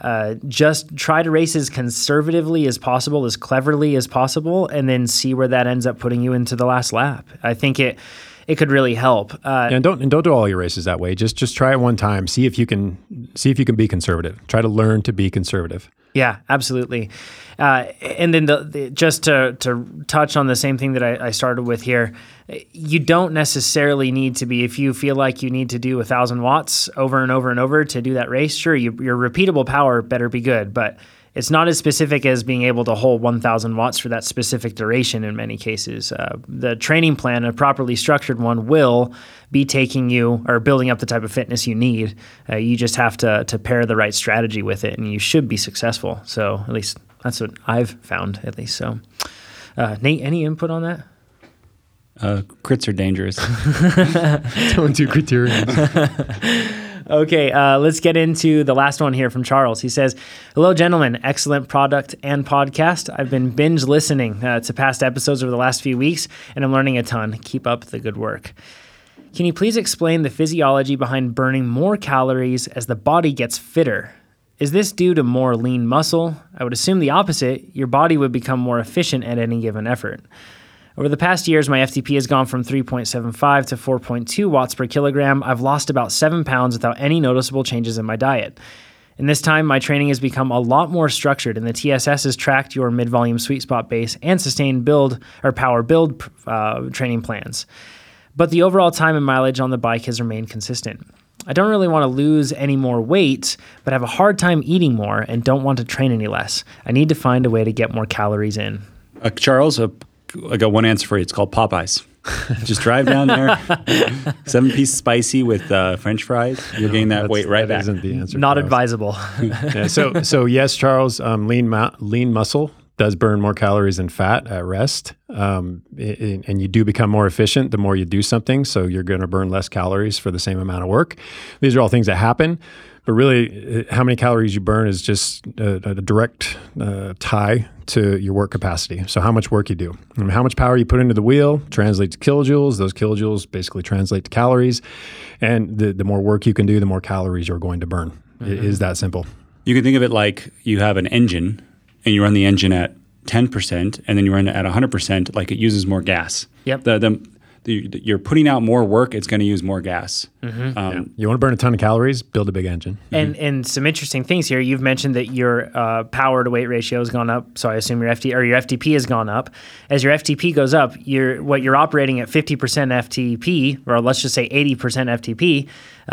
just try to race as conservatively as possible, as cleverly as possible, and then see where that ends up putting you into the last lap. I think it could really help. And don't do all your races that way. Just try it one time. See if you can be conservative. Try to learn to be conservative. Yeah, absolutely. And then just to touch on the same thing that I started with here, you don't necessarily need to be, if you feel like you need to do 1,000 watts over and over and over to do that race, sure, your repeatable power better be good, but it's not as specific as being able to hold 1,000 watts for that specific duration in many cases. The training plan, a properly structured one, will be taking you or building up the type of fitness you need. You just have to pair the right strategy with it, and you should be successful. So at least that's what I've found, at least. So Nate, any input on that? Crits are dangerous. Don't do criterions. Okay, let's get into the last one here from Charles. He says, "Hello, gentlemen. Excellent product and podcast. I've been binge listening to past episodes over the last few weeks, and I'm learning a ton. Keep up the good work. Can you please explain the physiology behind burning more calories as the body gets fitter? Is this due to more lean muscle? I would assume the opposite. Your body would become more efficient at any given effort. Over the past years, my FTP has gone from 3.75 to 4.2 watts per kilogram. I've lost about 7 pounds without any noticeable changes in my diet. In this time, my training has become a lot more structured, and the TSS has tracked your mid-volume sweet spot base and sustained build or power build training plans. But the overall time and mileage on the bike has remained consistent. I don't really want to lose any more weight, but have a hard time eating more and don't want to train any less. I need to find a way to get more calories in." Charles, I got one answer for you. It's called Popeyes. Just drive down there, 7-piece spicy with French fries. You'll gain that weight right back. That isn't the answer. Not Charles. advisable. Yeah, so yes, Charles, lean muscle does burn more calories than fat at rest, and you do become more efficient the more you do something. So you're going to burn less calories for the same amount of work. These are all things that happen, but really, how many calories you burn is just a direct tie to your work capacity. So how much work you do, and how much power you put into the wheel translates to kilojoules. Those kilojoules basically translate to calories, and the more work you can do, the more calories you're going to burn. Mm-hmm. It is that simple. You can think of it like you have an engine, and you run the engine at 10%, and then you run it at 100%, like it uses more gas. Yep. You're putting out more work, it's going to use more gas. Mm-hmm. You want to burn a ton of calories, build a big engine. And some interesting things here. You've mentioned that your power to weight ratio has gone up, so I assume your FTP has gone up. As your FTP goes up, you're operating at 50% FTP, or let's just say 80% FTP.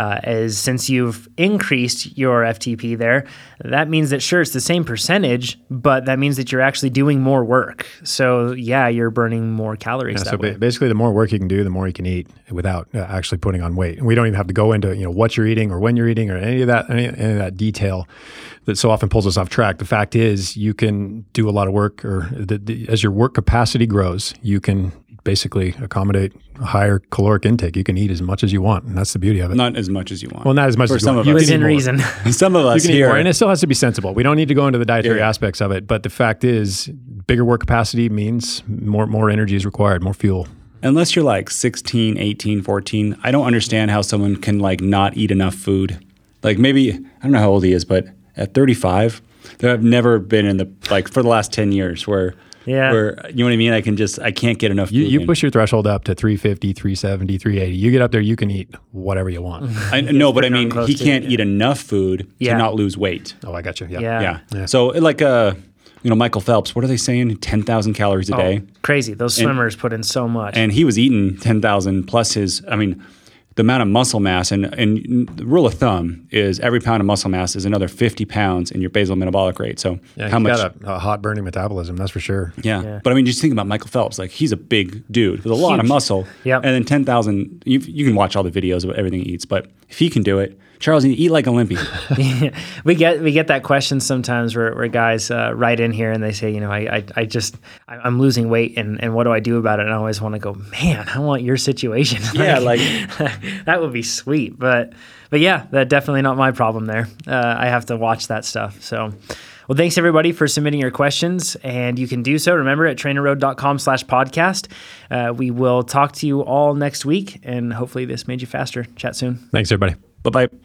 As since you've increased your FTP there, that means that sure, it's the same percentage, but that means that you're actually doing more work. So yeah, you're burning more calories that way. Basically, the more work you can do, the more you can eat without actually putting on weight. And we don't even have to go into what you're eating or when you're eating or any of that detail that so often pulls us off track. The fact is, you can do a lot of work, or as your work capacity grows, you can basically accommodate a higher caloric intake. You can eat as much as you want, and that's the beauty of it. Not as much as you want. Well, not as much For as some you of want. us. Within reason. Some of us You can eat here, more, and it still has to be sensible. We don't need to go into the dietary aspects of it, but the fact is, bigger work capacity means more energy is required, more fuel. unless you're like 16, 18, 14, I don't understand how someone can like not eat enough food. Like maybe, I don't know how old he is, but at 35, there I've never been in the, like for the last 10 years where, you know what I mean? I can't get enough food. You push your threshold up to 350, 370, 380. You get up there, you can eat whatever you want. I know, but I mean, he can't eat enough food to not lose weight. Oh, I got you. Yeah. So like, Michael Phelps, what are they saying? 10,000 calories a day. Crazy. Those swimmers put in so much. And he was eating 10,000 plus the amount of muscle mass, and the rule of thumb is every pound of muscle mass is another 50 pounds in your basal metabolic rate. So how much? Got a hot burning metabolism, that's for sure. Yeah. But I mean, just think about Michael Phelps. Like he's a big dude with a lot of muscle. Yep. And then 10,000, you can watch all the videos of everything he eats. But if he can do it, Charles, you eat like Olympian. We get that question sometimes where guys write in here and they say, I'm losing weight and what do I do about it? And I always want to go, man, I want your situation. Yeah, that would be sweet. But yeah, that's definitely not my problem there. I have to watch that stuff. So, well, thanks everybody for submitting your questions, and you can do so, remember, at trainerroad.com/podcast. We will talk to you all next week, and hopefully this made you faster. Chat soon. Thanks, everybody. Bye-bye.